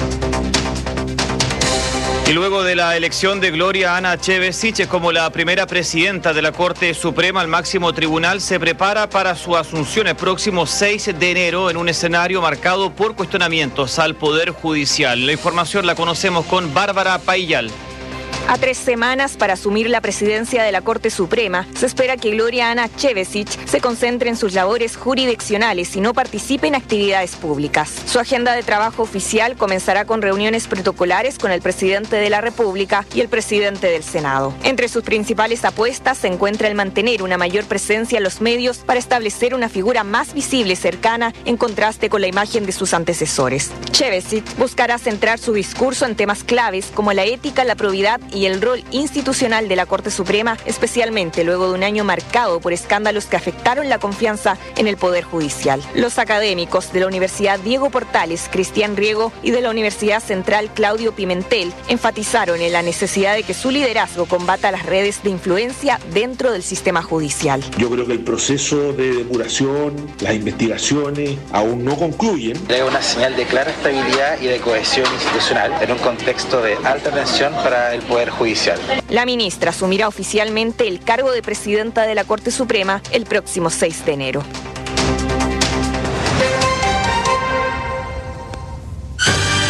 Y luego de la elección de Gloria Ana Chevesich como la primera presidenta de la Corte Suprema al máximo tribunal, se prepara para su asunción el próximo seis de enero en un escenario marcado por cuestionamientos al Poder Judicial. La información la conocemos con Bárbara Paillal. A tres semanas para asumir la presidencia de la Corte Suprema, se espera que Gloria Ana Chevesich se concentre en sus labores jurisdiccionales y no participe en actividades públicas. Su agenda de trabajo oficial comenzará con reuniones protocolares con el presidente de la República y el presidente del Senado. Entre sus principales apuestas se encuentra el mantener una mayor presencia en los medios para establecer una figura más visible y cercana en contraste con la imagen de sus antecesores. Chevesich buscará centrar su discurso en temas claves como la ética, la probidad y el rol institucional de la Corte Suprema, especialmente luego de un año marcado por escándalos que afectaron la confianza en el Poder Judicial. Los académicos de la Universidad Diego Portales, Cristian Riego, y de la Universidad Central Claudio Pimentel enfatizaron en la necesidad de que su liderazgo combata las redes de influencia dentro del sistema judicial. Yo creo que el proceso de depuración, las investigaciones aún no concluyen. Es una señal de clara estabilidad y de cohesión institucional en un contexto de alta tensión para el Poder Judicial. La ministra asumirá oficialmente el cargo de presidenta de la Corte Suprema el próximo seis de enero. Hay una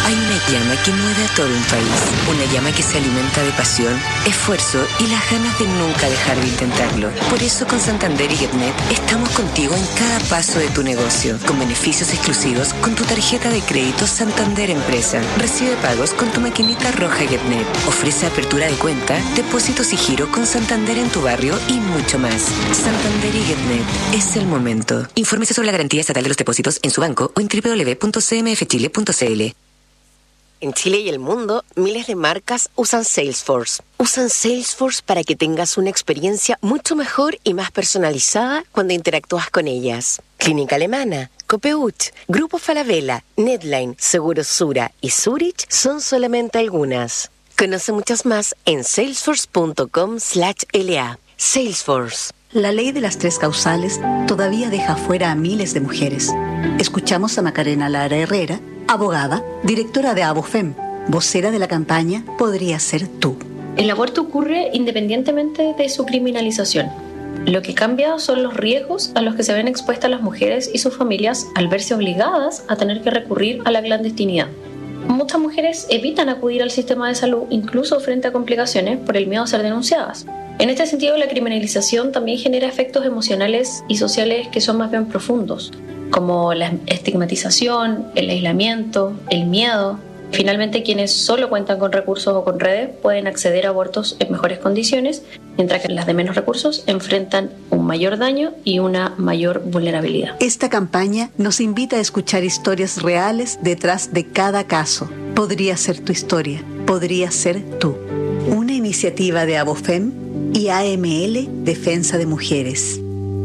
llama que mueve a todo un país. Una llama que se alimenta de pasión, esfuerzo y las ganas de nunca dejar de intentarlo. Por eso con Santander y GetNet estamos contigo en cada paso de tu negocio, con beneficios exclusivos con tu tarjeta de crédito Santander Empresa. Recibe pagos con tu maquinita roja GetNet. Ofrece apertura de cuenta, depósitos y giro con Santander en tu barrio y mucho más. Santander y GetNet. Es el momento. Infórmese sobre la garantía estatal de los depósitos en su banco o en doble u doble u doble u punto c m f chile punto c l. En Chile y el mundo, miles de marcas usan Salesforce. Usan Salesforce para que tengas una experiencia mucho mejor y más personalizada cuando interactúas con ellas. Clínica Alemana, Copeuch, Grupo Falabella, Netline, Seguros Sura y Zurich son solamente algunas. Conoce muchas más en salesforce punto com slash l a. Salesforce. La ley de las tres causales todavía deja fuera a miles de mujeres. Escuchamos a Macarena Lara Herrera, abogada, directora de Abofem, vocera de la campaña Podría Ser Tú. El aborto ocurre independientemente de su criminalización. Lo que cambia son los riesgos a los que se ven expuestas las mujeres y sus familias al verse obligadas a tener que recurrir a la clandestinidad. Muchas mujeres evitan acudir al sistema de salud incluso frente a complicaciones por el miedo a ser denunciadas. En este sentido, la criminalización también genera efectos emocionales y sociales que son más bien profundos, como la estigmatización, el aislamiento, el miedo. Finalmente, quienes solo cuentan con recursos o con redes pueden acceder a abortos en mejores condiciones, mientras que las de menos recursos enfrentan un mayor daño y una mayor vulnerabilidad. Esta campaña nos invita a escuchar historias reales detrás de cada caso. Podría ser tu historia, podría ser tú. Una iniciativa de Abofem y A M L Defensa de Mujeres.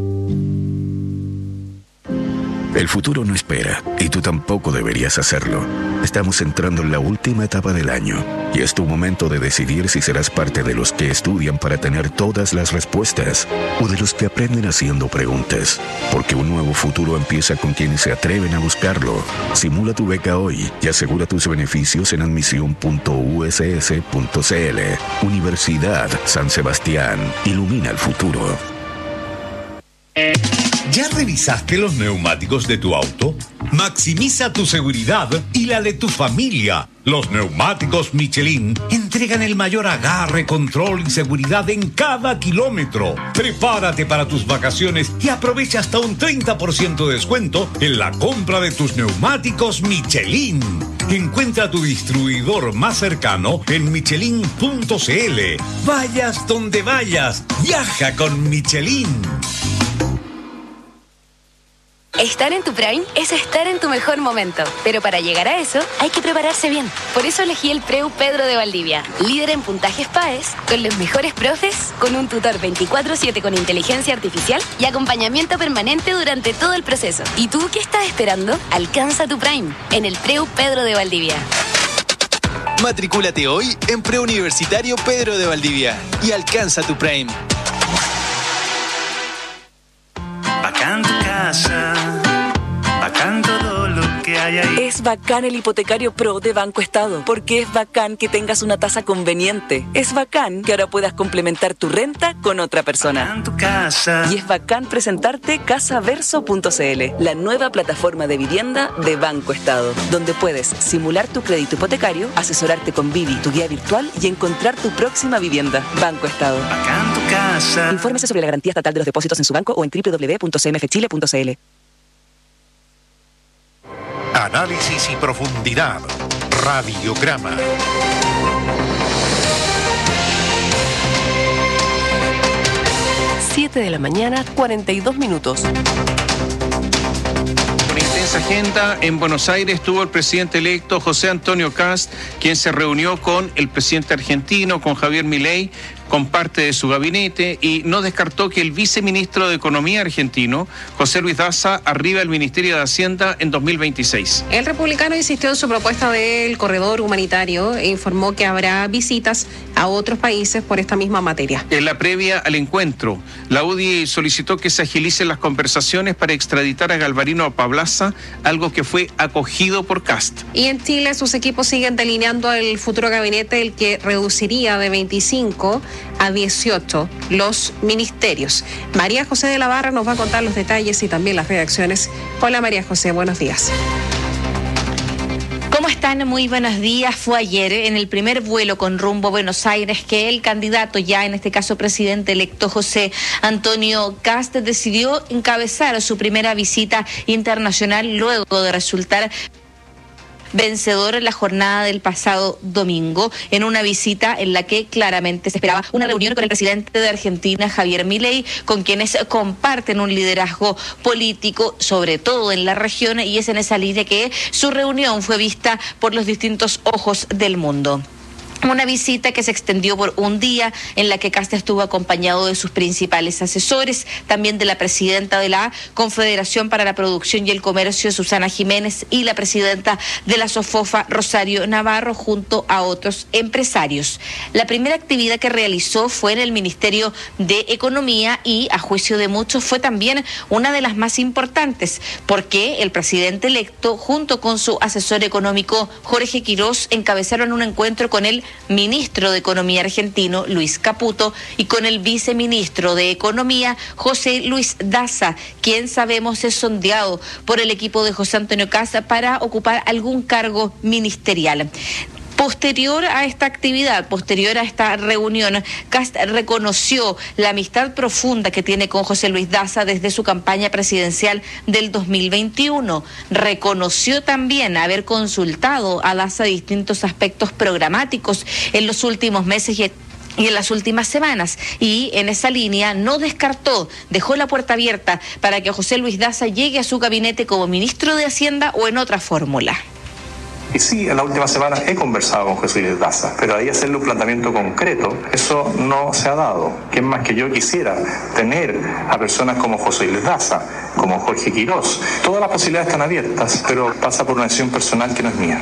El futuro no espera, y tú tampoco deberías hacerlo. Estamos entrando en la última etapa del año, y es tu momento de decidir si serás parte de los que estudian para tener todas las respuestas, o de los que aprenden haciendo preguntas. Porque un nuevo futuro empieza con quienes se atreven a buscarlo. Simula tu beca hoy y asegura tus beneficios en admisión punto u s s punto c l. Universidad San Sebastián. Ilumina el futuro. ¿Ya revisaste los neumáticos de tu auto? Maximiza tu seguridad y la de tu familia. Los neumáticos Michelin entregan el mayor agarre, control y seguridad en cada kilómetro. Prepárate para tus vacaciones y aprovecha hasta un treinta por ciento de descuento en la compra de tus neumáticos Michelin. Encuentra tu distribuidor más cercano en michelin punto c l. Vayas donde vayas, viaja con Michelin. Estar en tu Prime es estar en tu mejor momento, pero para llegar a eso hay que prepararse bien. Por eso elegí el Preu Pedro de Valdivia, líder en puntajes P A E S, con los mejores profes, con un tutor veinticuatro siete con inteligencia artificial y acompañamiento permanente durante todo el proceso. ¿Y tú qué estás esperando? Alcanza tu Prime en el Preu Pedro de Valdivia. Matricúlate hoy en Preuniversitario Pedro de Valdivia y alcanza tu Prime. Bacán tu casa, bacán todo lo que hay ahí. Es bacán el hipotecario Pro de Banco Estado, porque es bacán que tengas una tasa conveniente. Es bacán que ahora puedas complementar tu renta con otra persona. Bacán tu casa. Y es bacán presentarte casa verso punto c l, la nueva plataforma de vivienda de Banco Estado, donde puedes simular tu crédito hipotecario, asesorarte con Vivi, tu guía virtual, y encontrar tu próxima vivienda. Banco Estado. Bacán tu casa. Infórmese sobre la garantía estatal de los depósitos en su banco o en doble u doble u doble u punto c m f chile punto c l. Análisis y profundidad. Radiograma. siete de la mañana, cuarenta y dos minutos. Con intensa agenda, en Buenos Aires estuvo el presidente electo José Antonio Kast, quien se reunió con el presidente argentino, con Javier Milei, con parte de su gabinete, y no descartó que el viceministro de Economía argentino, José Luis Daza, arribe al Ministerio de Hacienda en dos mil veintiséis. El republicano insistió en su propuesta del corredor humanitario e informó que habrá visitas a otros países por esta misma materia. En la previa al encuentro, la U D I solicitó que se agilicen las conversaciones para extraditar a Galvarino Pablaza, algo que fue acogido por Kast. Y en Chile sus equipos siguen delineando el futuro gabinete, el que reduciría de veinticinco a dieciocho los ministerios. María José de la Barra nos va a contar los detalles y también las reacciones. Hola María José, buenos días. ¿Cómo están? Muy buenos días. Fue ayer en el primer vuelo con rumbo a Buenos Aires que el candidato, ya en este caso presidente electo José Antonio Kast, decidió encabezar su primera visita internacional luego de resultar vencedor en la jornada del pasado domingo, en una visita en la que claramente se esperaba una reunión con el presidente de Argentina, Javier Milei, con quienes comparten un liderazgo político, sobre todo en la región, y es en esa línea que su reunión fue vista por los distintos ojos del mundo. Una visita que se extendió por un día, en la que Kast estuvo acompañado de sus principales asesores, también de la presidenta de la Confederación para la Producción y el Comercio, Susana Jiménez, y la presidenta de la SOFOFA, Rosario Navarro, junto a otros empresarios. La primera actividad que realizó fue en el Ministerio de Economía y, a juicio de muchos, fue también una de las más importantes, porque el presidente electo, junto con su asesor económico Jorge Quirós, encabezaron un encuentro con el ministro de Economía argentino, Luis Caputo, y con el viceministro de Economía, José Luis Daza, quien sabemos es sondeado por el equipo de José Antonio Kast para ocupar algún cargo ministerial. Posterior a esta actividad, posterior a esta reunión, Kast reconoció la amistad profunda que tiene con José Luis Daza desde su campaña presidencial del dos mil veintiuno. Reconoció también haber consultado a Daza distintos aspectos programáticos en los últimos meses y y en las últimas semanas, y en esa línea no descartó, dejó la puerta abierta para que José Luis Daza llegue a su gabinete como ministro de Hacienda o en otra fórmula. Y sí, en la última semana he conversado con José Luis Daza, pero ahí hacerle un planteamiento concreto, eso no se ha dado. ¿Quién más que yo quisiera tener a personas como José Luis Daza, como Jorge Quirós? Todas las posibilidades están abiertas, pero pasa por una decisión personal que no es mía.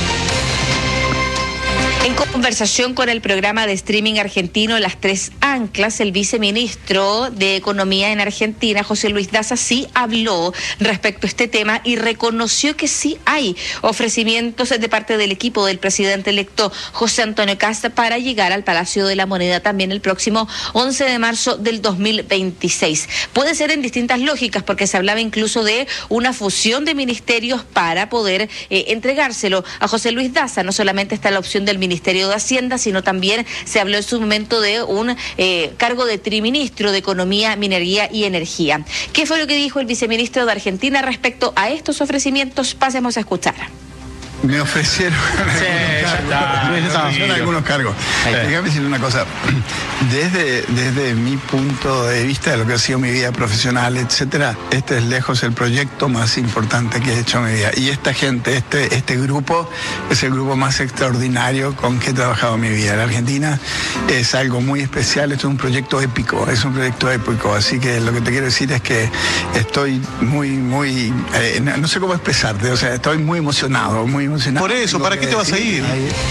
En conversación con el programa de streaming argentino Las Tres Anclas, el viceministro de Economía en Argentina, José Luis Daza, sí habló respecto a este tema y reconoció que sí hay ofrecimientos de parte del equipo del presidente electo José Antonio Kast para llegar al Palacio de la Moneda también el próximo once de marzo del dos mil veintiséis. Puede ser en distintas lógicas, porque se hablaba incluso de una fusión de ministerios para poder eh, entregárselo a José Luis Daza. No solamente está la opción del Ministerio de Hacienda, sino también se habló en su momento de un eh, cargo de triministro de Economía, Minería y Energía. ¿Qué fue lo que dijo el viceministro de Argentina respecto a estos ofrecimientos? Pasemos a escuchar. Me ofrecieron sí, algunos, cargos, me ofrecieron algunos cargos. Déjame decirle una cosa. Desde, desde mi punto de vista de lo que ha sido mi vida profesional, etcétera, este es lejos el proyecto más importante que he hecho en mi vida. Y esta gente, este, este grupo, es el grupo más extraordinario con que he trabajado en mi vida. La Argentina es algo muy especial, es un proyecto épico, es un proyecto épico. Así que lo que te quiero decir es que estoy muy, muy, eh, no, no sé cómo expresarte, o sea, estoy muy emocionado, muy Por eso, ¿para qué te vas a ir?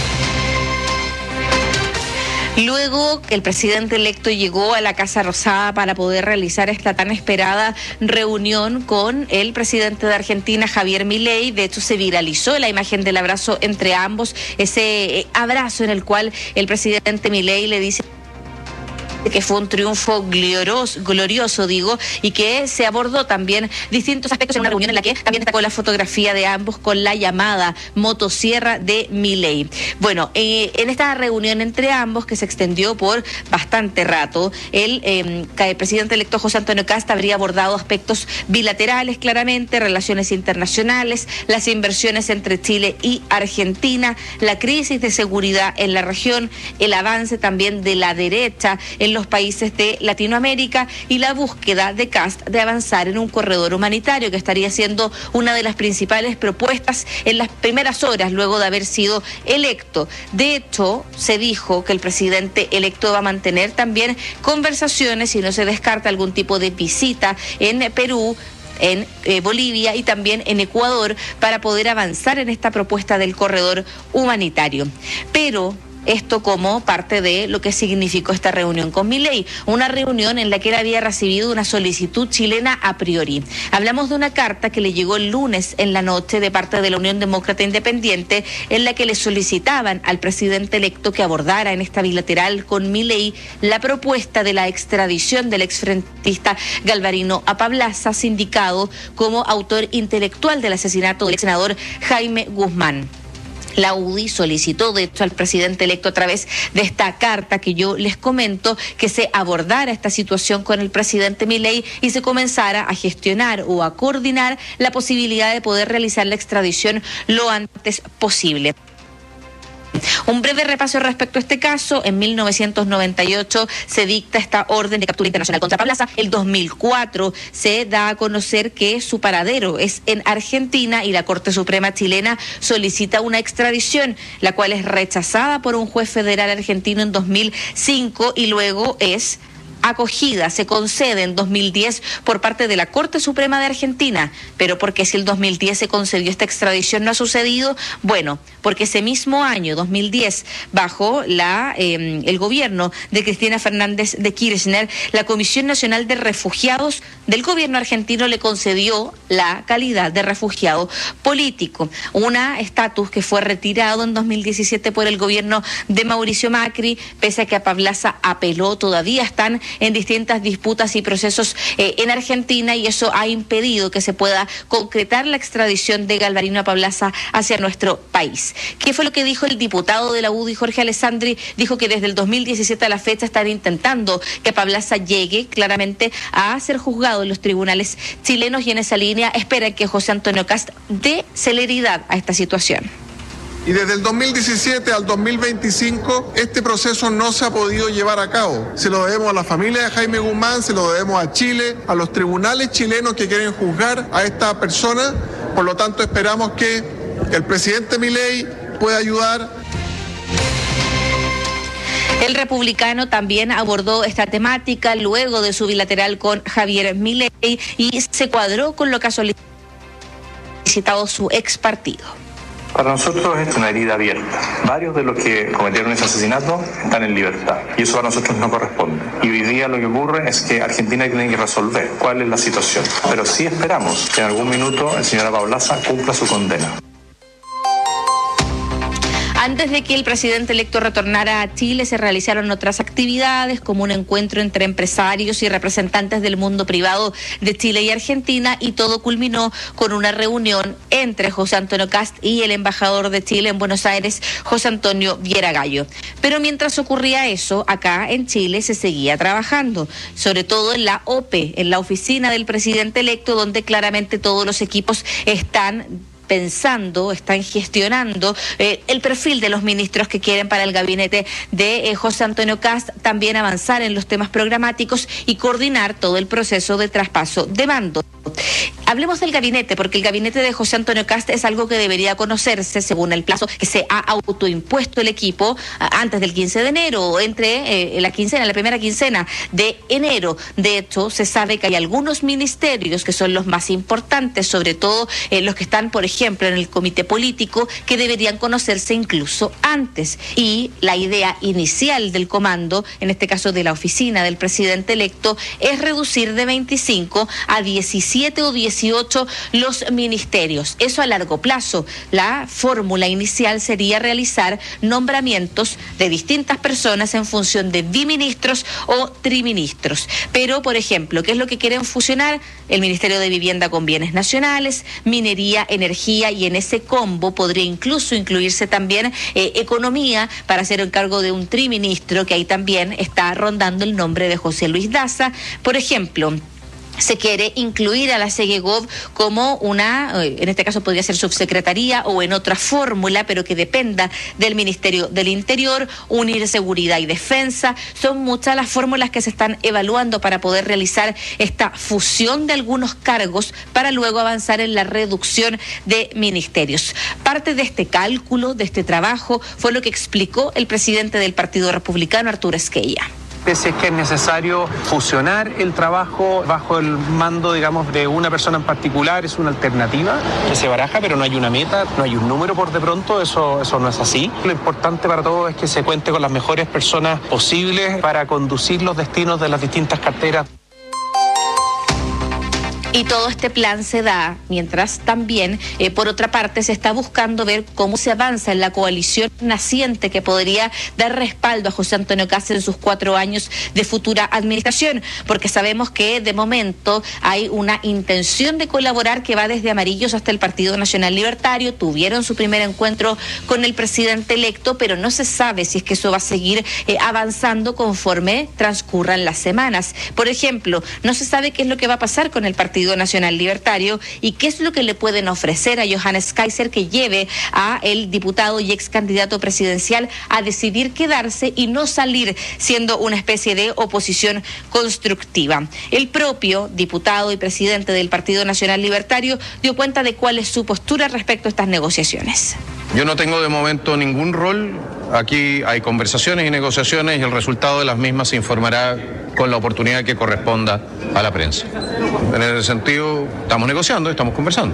Luego, el presidente electo llegó a la Casa Rosada para poder realizar esta tan esperada reunión con el presidente de Argentina, Javier Milei. De hecho, se viralizó la imagen del abrazo entre ambos, ese abrazo en el cual el presidente Milei le dice que fue un triunfo glorioso, glorioso, digo, y que se abordó también distintos aspectos en una reunión en la que también destacó la fotografía de ambos con la llamada motosierra de Milei. Bueno, eh, en esta reunión entre ambos, que se extendió por bastante rato, el, eh, el presidente electo José Antonio Kast habría abordado aspectos bilaterales, claramente, relaciones internacionales, las inversiones entre Chile y Argentina, la crisis de seguridad en la región, el avance también de la derecha en los países de Latinoamérica y la búsqueda de Kast de avanzar en un corredor humanitario, que estaría siendo una de las principales propuestas en las primeras horas luego de haber sido electo. De hecho, se dijo que el presidente electo va a mantener también conversaciones, y no se descarta algún tipo de visita en Perú, en eh, Bolivia y también en Ecuador, para poder avanzar en esta propuesta del corredor humanitario. Pero esto como parte de lo que significó esta reunión con Milei, una reunión en la que él había recibido una solicitud chilena a priori. Hablamos de una carta que le llegó el lunes en la noche de parte de la Unión Demócrata Independiente, en la que le solicitaban al presidente electo que abordara en esta bilateral con Milei la propuesta de la extradición del exfrentista Galvarino Apablaza, sindicado como autor intelectual del asesinato del senador Jaime Guzmán. La U D I solicitó, de hecho, al presidente electo a través de esta carta que yo les comento, que se abordara esta situación con el presidente Milei y se comenzara a gestionar o a coordinar la posibilidad de poder realizar la extradición lo antes posible. Un breve repaso respecto a este caso. En mil novecientos noventa y ocho se dicta esta orden de captura internacional contra Pablaza. El dos mil cuatro se da a conocer que su paradero es en Argentina y la Corte Suprema chilena solicita una extradición, la cual es rechazada por un juez federal argentino en dos mil cinco y luego es acogida, se concede en dos mil diez por parte de la Corte Suprema de Argentina. Pero ¿por qué si el dos mil diez se concedió esta extradición no ha sucedido? Bueno, porque ese mismo año, dos mil diez, bajo la eh, el gobierno de Cristina Fernández de Kirchner, la Comisión Nacional de Refugiados del gobierno argentino le concedió la calidad de refugiado político, una estatus que fue retirado en dos mil diecisiete por el gobierno de Mauricio Macri, pese a que a Pablaza apeló. Todavía están en distintas disputas y procesos eh, en Argentina, y eso ha impedido que se pueda concretar la extradición de Galvarino Pablaza hacia nuestro país. ¿Qué fue lo que dijo el diputado de la U D I, Jorge Alessandri? Dijo que desde el dos mil diecisiete a la fecha están intentando que Pablaza llegue claramente a ser juzgado en los tribunales chilenos, y en esa línea esperan que José Antonio Kast dé celeridad a esta situación. Y desde el dos mil diecisiete al dos mil veinticinco este proceso no se ha podido llevar a cabo. Se lo debemos a la familia de Jaime Guzmán, se lo debemos a Chile, a los tribunales chilenos que quieren juzgar a esta persona. Por lo tanto, esperamos que el presidente Milei pueda ayudar. El republicano también abordó esta temática luego de su bilateral con Javier Milei y se cuadró con lo que ha solicitado su ex partido. Para nosotros es una herida abierta. Varios de los que cometieron ese asesinato están en libertad y eso a nosotros no corresponde. Y hoy día lo que ocurre es que Argentina tiene que resolver cuál es la situación. Pero sí esperamos que en algún minuto el señor Pablaza cumpla su condena. Antes de que el presidente electo retornara a Chile, se realizaron otras actividades, como un encuentro entre empresarios y representantes del mundo privado de Chile y Argentina, y todo culminó con una reunión entre José Antonio Kast y el embajador de Chile en Buenos Aires, José Antonio Vieragallo. Pero mientras ocurría eso, acá en Chile se seguía trabajando, sobre todo en la O P E, en la oficina del presidente electo, donde claramente todos los equipos están pensando, están gestionando eh, el perfil de los ministros que quieren para el gabinete de eh, José Antonio Kast, también avanzar en los temas programáticos y coordinar todo el proceso de traspaso de mando. Hablemos del gabinete, porque el gabinete de José Antonio Kast es algo que debería conocerse según el plazo que se ha autoimpuesto el equipo antes del quince de enero, o entre eh, la quincena, la primera quincena de enero. De hecho, se sabe que hay algunos ministerios que son los más importantes, sobre todo eh, los que están, por ejemplo, en el comité político, que deberían conocerse incluso antes. Y la idea inicial del comando, en este caso de la oficina del presidente electo, es reducir de veinticinco a diecisiete o dieciocho los ministerios. Eso a largo plazo. La fórmula inicial sería realizar nombramientos de distintas personas en función de biministros o triministros. Pero, por ejemplo, ¿qué es lo que quieren fusionar? El Ministerio de Vivienda con Bienes Nacionales, Minería, Energía, y en ese combo podría incluso incluirse también eh, Economía, para hacer el cargo de un triministro, que ahí también está rondando el nombre de José Luis Daza. Por ejemplo, se quiere incluir a la Segegov como una, en este caso podría ser subsecretaría o en otra fórmula, pero que dependa del Ministerio del Interior, unir seguridad y defensa. Son muchas las fórmulas que se están evaluando para poder realizar esta fusión de algunos cargos para luego avanzar en la reducción de ministerios. Parte de este cálculo, de este trabajo, fue lo que explicó el presidente del Partido Republicano, Arturo Esquella. Si es que es necesario fusionar el trabajo bajo el mando, digamos, de una persona en particular, es una alternativa que se baraja, pero no hay una meta, no hay un número por de pronto, eso, eso no es así. Lo importante para todos es que se cuente con las mejores personas posibles para conducir los destinos de las distintas carteras. Y todo este plan se da mientras también, eh, por otra parte, se está buscando ver cómo se avanza en la coalición naciente que podría dar respaldo a José Antonio Kast en sus cuatro años de futura administración, porque sabemos que de momento hay una intención de colaborar que va desde Amarillos hasta el Partido Nacional Libertario. Tuvieron su primer encuentro con el presidente electo, pero no se sabe si es que eso va a seguir eh, avanzando conforme transcurran las semanas. Por ejemplo, no se sabe qué es lo que va a pasar con el Partido Nacional Libertario y qué es lo que le pueden ofrecer a Johannes Kaiser que lleve a el diputado y ex candidato presidencial a decidir quedarse y no salir siendo una especie de oposición constructiva. El propio diputado y presidente del Partido Nacional Libertario dio cuenta de cuál es su postura respecto a estas negociaciones. Yo no tengo de momento ningún rol. Aquí hay conversaciones y negociaciones y el resultado de las mismas se informará con la oportunidad que corresponda a la prensa. En ese sentido, estamos negociando, estamos conversando.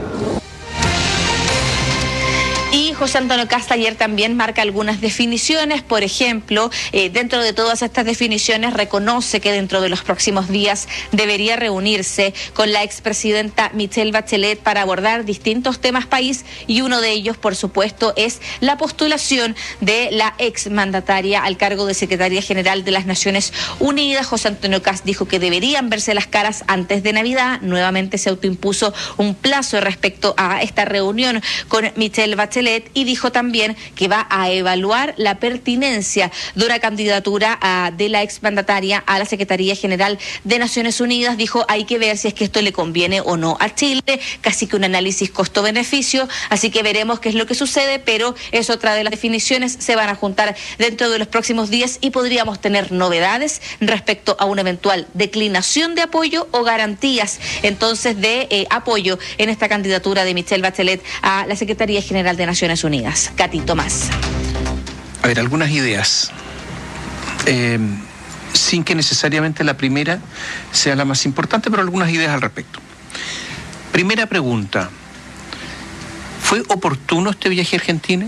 Y José Antonio Kast ayer también marca algunas definiciones. Por ejemplo, eh, dentro de todas estas definiciones reconoce que dentro de los próximos días debería reunirse con la expresidenta Michelle Bachelet para abordar distintos temas país, y uno de ellos, por supuesto, es la postulación de la exmandataria al cargo de Secretaría General de las Naciones Unidas. José Antonio Kast dijo que deberían verse las caras antes de Navidad. Nuevamente se autoimpuso un plazo respecto a esta reunión con Michelle Bachelet y dijo también que va a evaluar la pertinencia de una candidatura a, de la exmandataria a la Secretaría General de Naciones Unidas. Dijo, hay que ver si es que esto le conviene o no a Chile, casi que un análisis costo-beneficio, así que veremos qué es lo que sucede, pero es otra de las definiciones. Se van a juntar dentro de los próximos días y podríamos tener novedades respecto a una eventual declinación de apoyo o garantías entonces de eh, apoyo en esta candidatura de Michelle Bachelet a la Secretaría General de Naciones Unidas. Katy Tomás. A ver, algunas ideas. Eh, sin que necesariamente la primera sea la más importante, pero algunas ideas al respecto. Primera pregunta. ¿Fue oportuno este viaje a Argentina?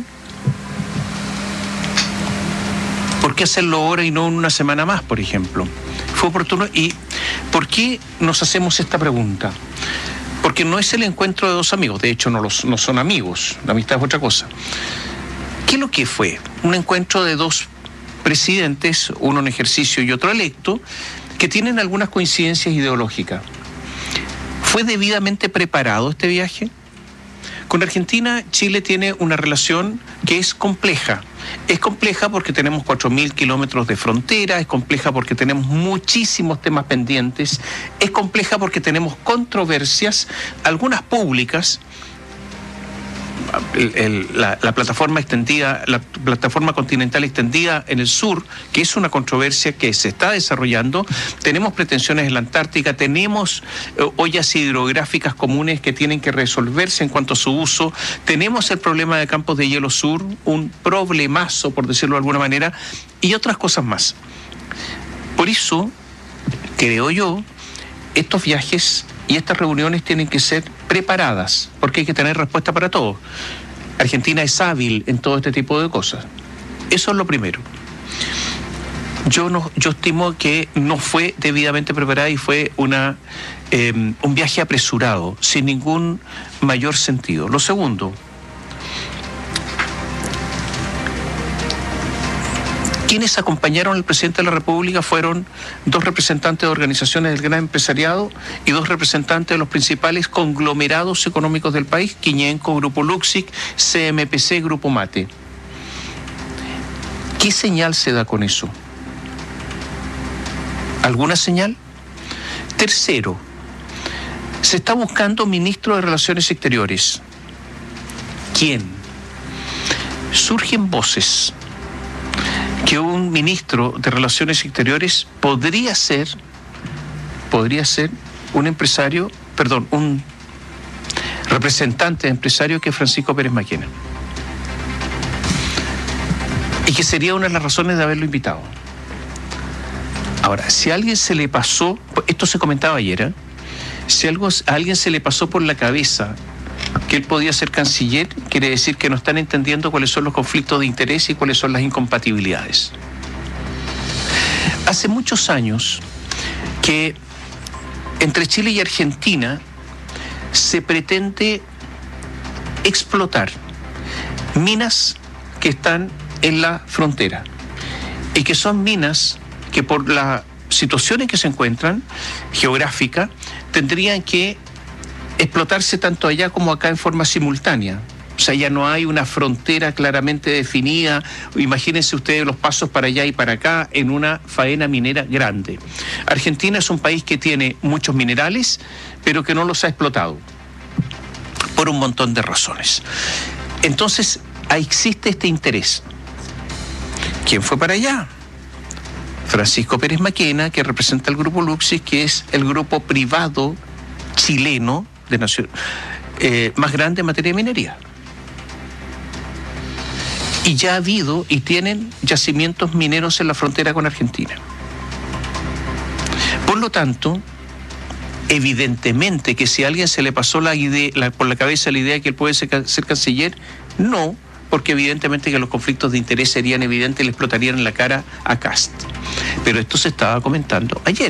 ¿Por qué hacerlo ahora y no en una semana más, por ejemplo? ¿Fue oportuno? ¿Y por qué nos hacemos esta pregunta? Porque no es el encuentro de dos amigos, de hecho no, los, no son amigos, la amistad es otra cosa. ¿Qué es lo que fue? Un encuentro de dos presidentes, uno en ejercicio y otro electo, que tienen algunas coincidencias ideológicas. ¿Fue debidamente preparado este viaje? Con Argentina, Chile tiene una relación que es compleja. Es compleja porque tenemos cuatro mil kilómetros de frontera, es compleja porque tenemos muchísimos temas pendientes, es compleja porque tenemos controversias, algunas públicas. El, el, la, la plataforma extendida, la plataforma continental extendida en el sur, que es una controversia que se está desarrollando. Tenemos pretensiones en la Antártica, tenemos eh, ollas hidrográficas comunes que tienen que resolverse en cuanto a su uso. Tenemos el problema de Campos de Hielo Sur, un problemazo, por decirlo de alguna manera, y otras cosas más. Por eso, creo yo, estos viajes y estas reuniones tienen que ser preparadas, porque hay que tener respuesta para todo. Argentina es hábil en todo este tipo de cosas. Eso es lo primero. Yo no, yo estimo que no fue debidamente preparada y fue una eh, un viaje apresurado, sin ningún mayor sentido. Lo segundo, quienes acompañaron al presidente de la República fueron dos representantes de organizaciones del gran empresariado y dos representantes de los principales conglomerados económicos del país, Quiñenco, Grupo Luxic, C M P C, Grupo Mate. ¿Qué señal se da con eso? ¿Alguna señal? Tercero, se está buscando ministro de Relaciones Exteriores. ¿Quién? Surgen voces que un ministro de Relaciones Exteriores podría ser, podría ser un empresario, perdón, un representante de empresario que es Francisco Pérez Maquena. Y que sería una de las razones de haberlo invitado. Ahora, si a alguien se le pasó, esto se comentaba ayer, ¿eh? Si algo, a alguien se le pasó por la cabeza que él podía ser canciller, quiere decir que no están entendiendo cuáles son los conflictos de interés y cuáles son las incompatibilidades. Hace muchos años que entre Chile y Argentina se pretende explotar minas que están en la frontera y que son minas que por la situación en que se encuentran, geográfica, tendrían que explotarse tanto allá como acá en forma simultánea. O sea, ya no hay una frontera claramente definida. Imagínense ustedes los pasos para allá y para acá en una faena minera grande. Argentina es un país que tiene muchos minerales, pero que no los ha explotado por un montón de razones. Entonces, ahí existe este interés. ¿Quién fue para allá? Francisco Pérez Maquena, que representa el grupo Luxis, que es el grupo privado chileno de nación, eh, más grande en materia de minería. Y ya ha habido y tienen yacimientos mineros en la frontera con Argentina. Por lo tanto, evidentemente que si a alguien se le pasó la idea, la, por la cabeza la idea de que él puede ser, ser canciller, no, porque evidentemente que los conflictos de interés serían evidentes y le explotarían en la cara a Kast. Pero esto se estaba comentando ayer.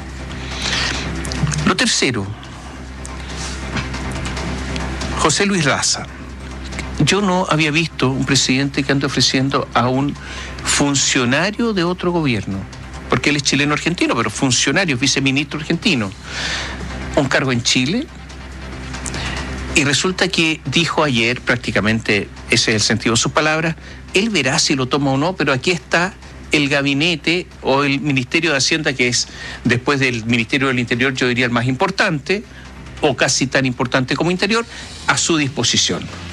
Lo tercero, José Luis Daza. Yo no había visto un presidente que ande ofreciendo a un funcionario de otro gobierno, porque él es chileno argentino, pero funcionario, viceministro argentino, un cargo en Chile. Y resulta que dijo ayer, prácticamente ese es el sentido de sus palabras, él verá si lo toma o no, pero aquí está el gabinete o el Ministerio de Hacienda, que es, después del Ministerio del Interior, yo diría el más importante, o casi tan importante como Interior, a su disposición.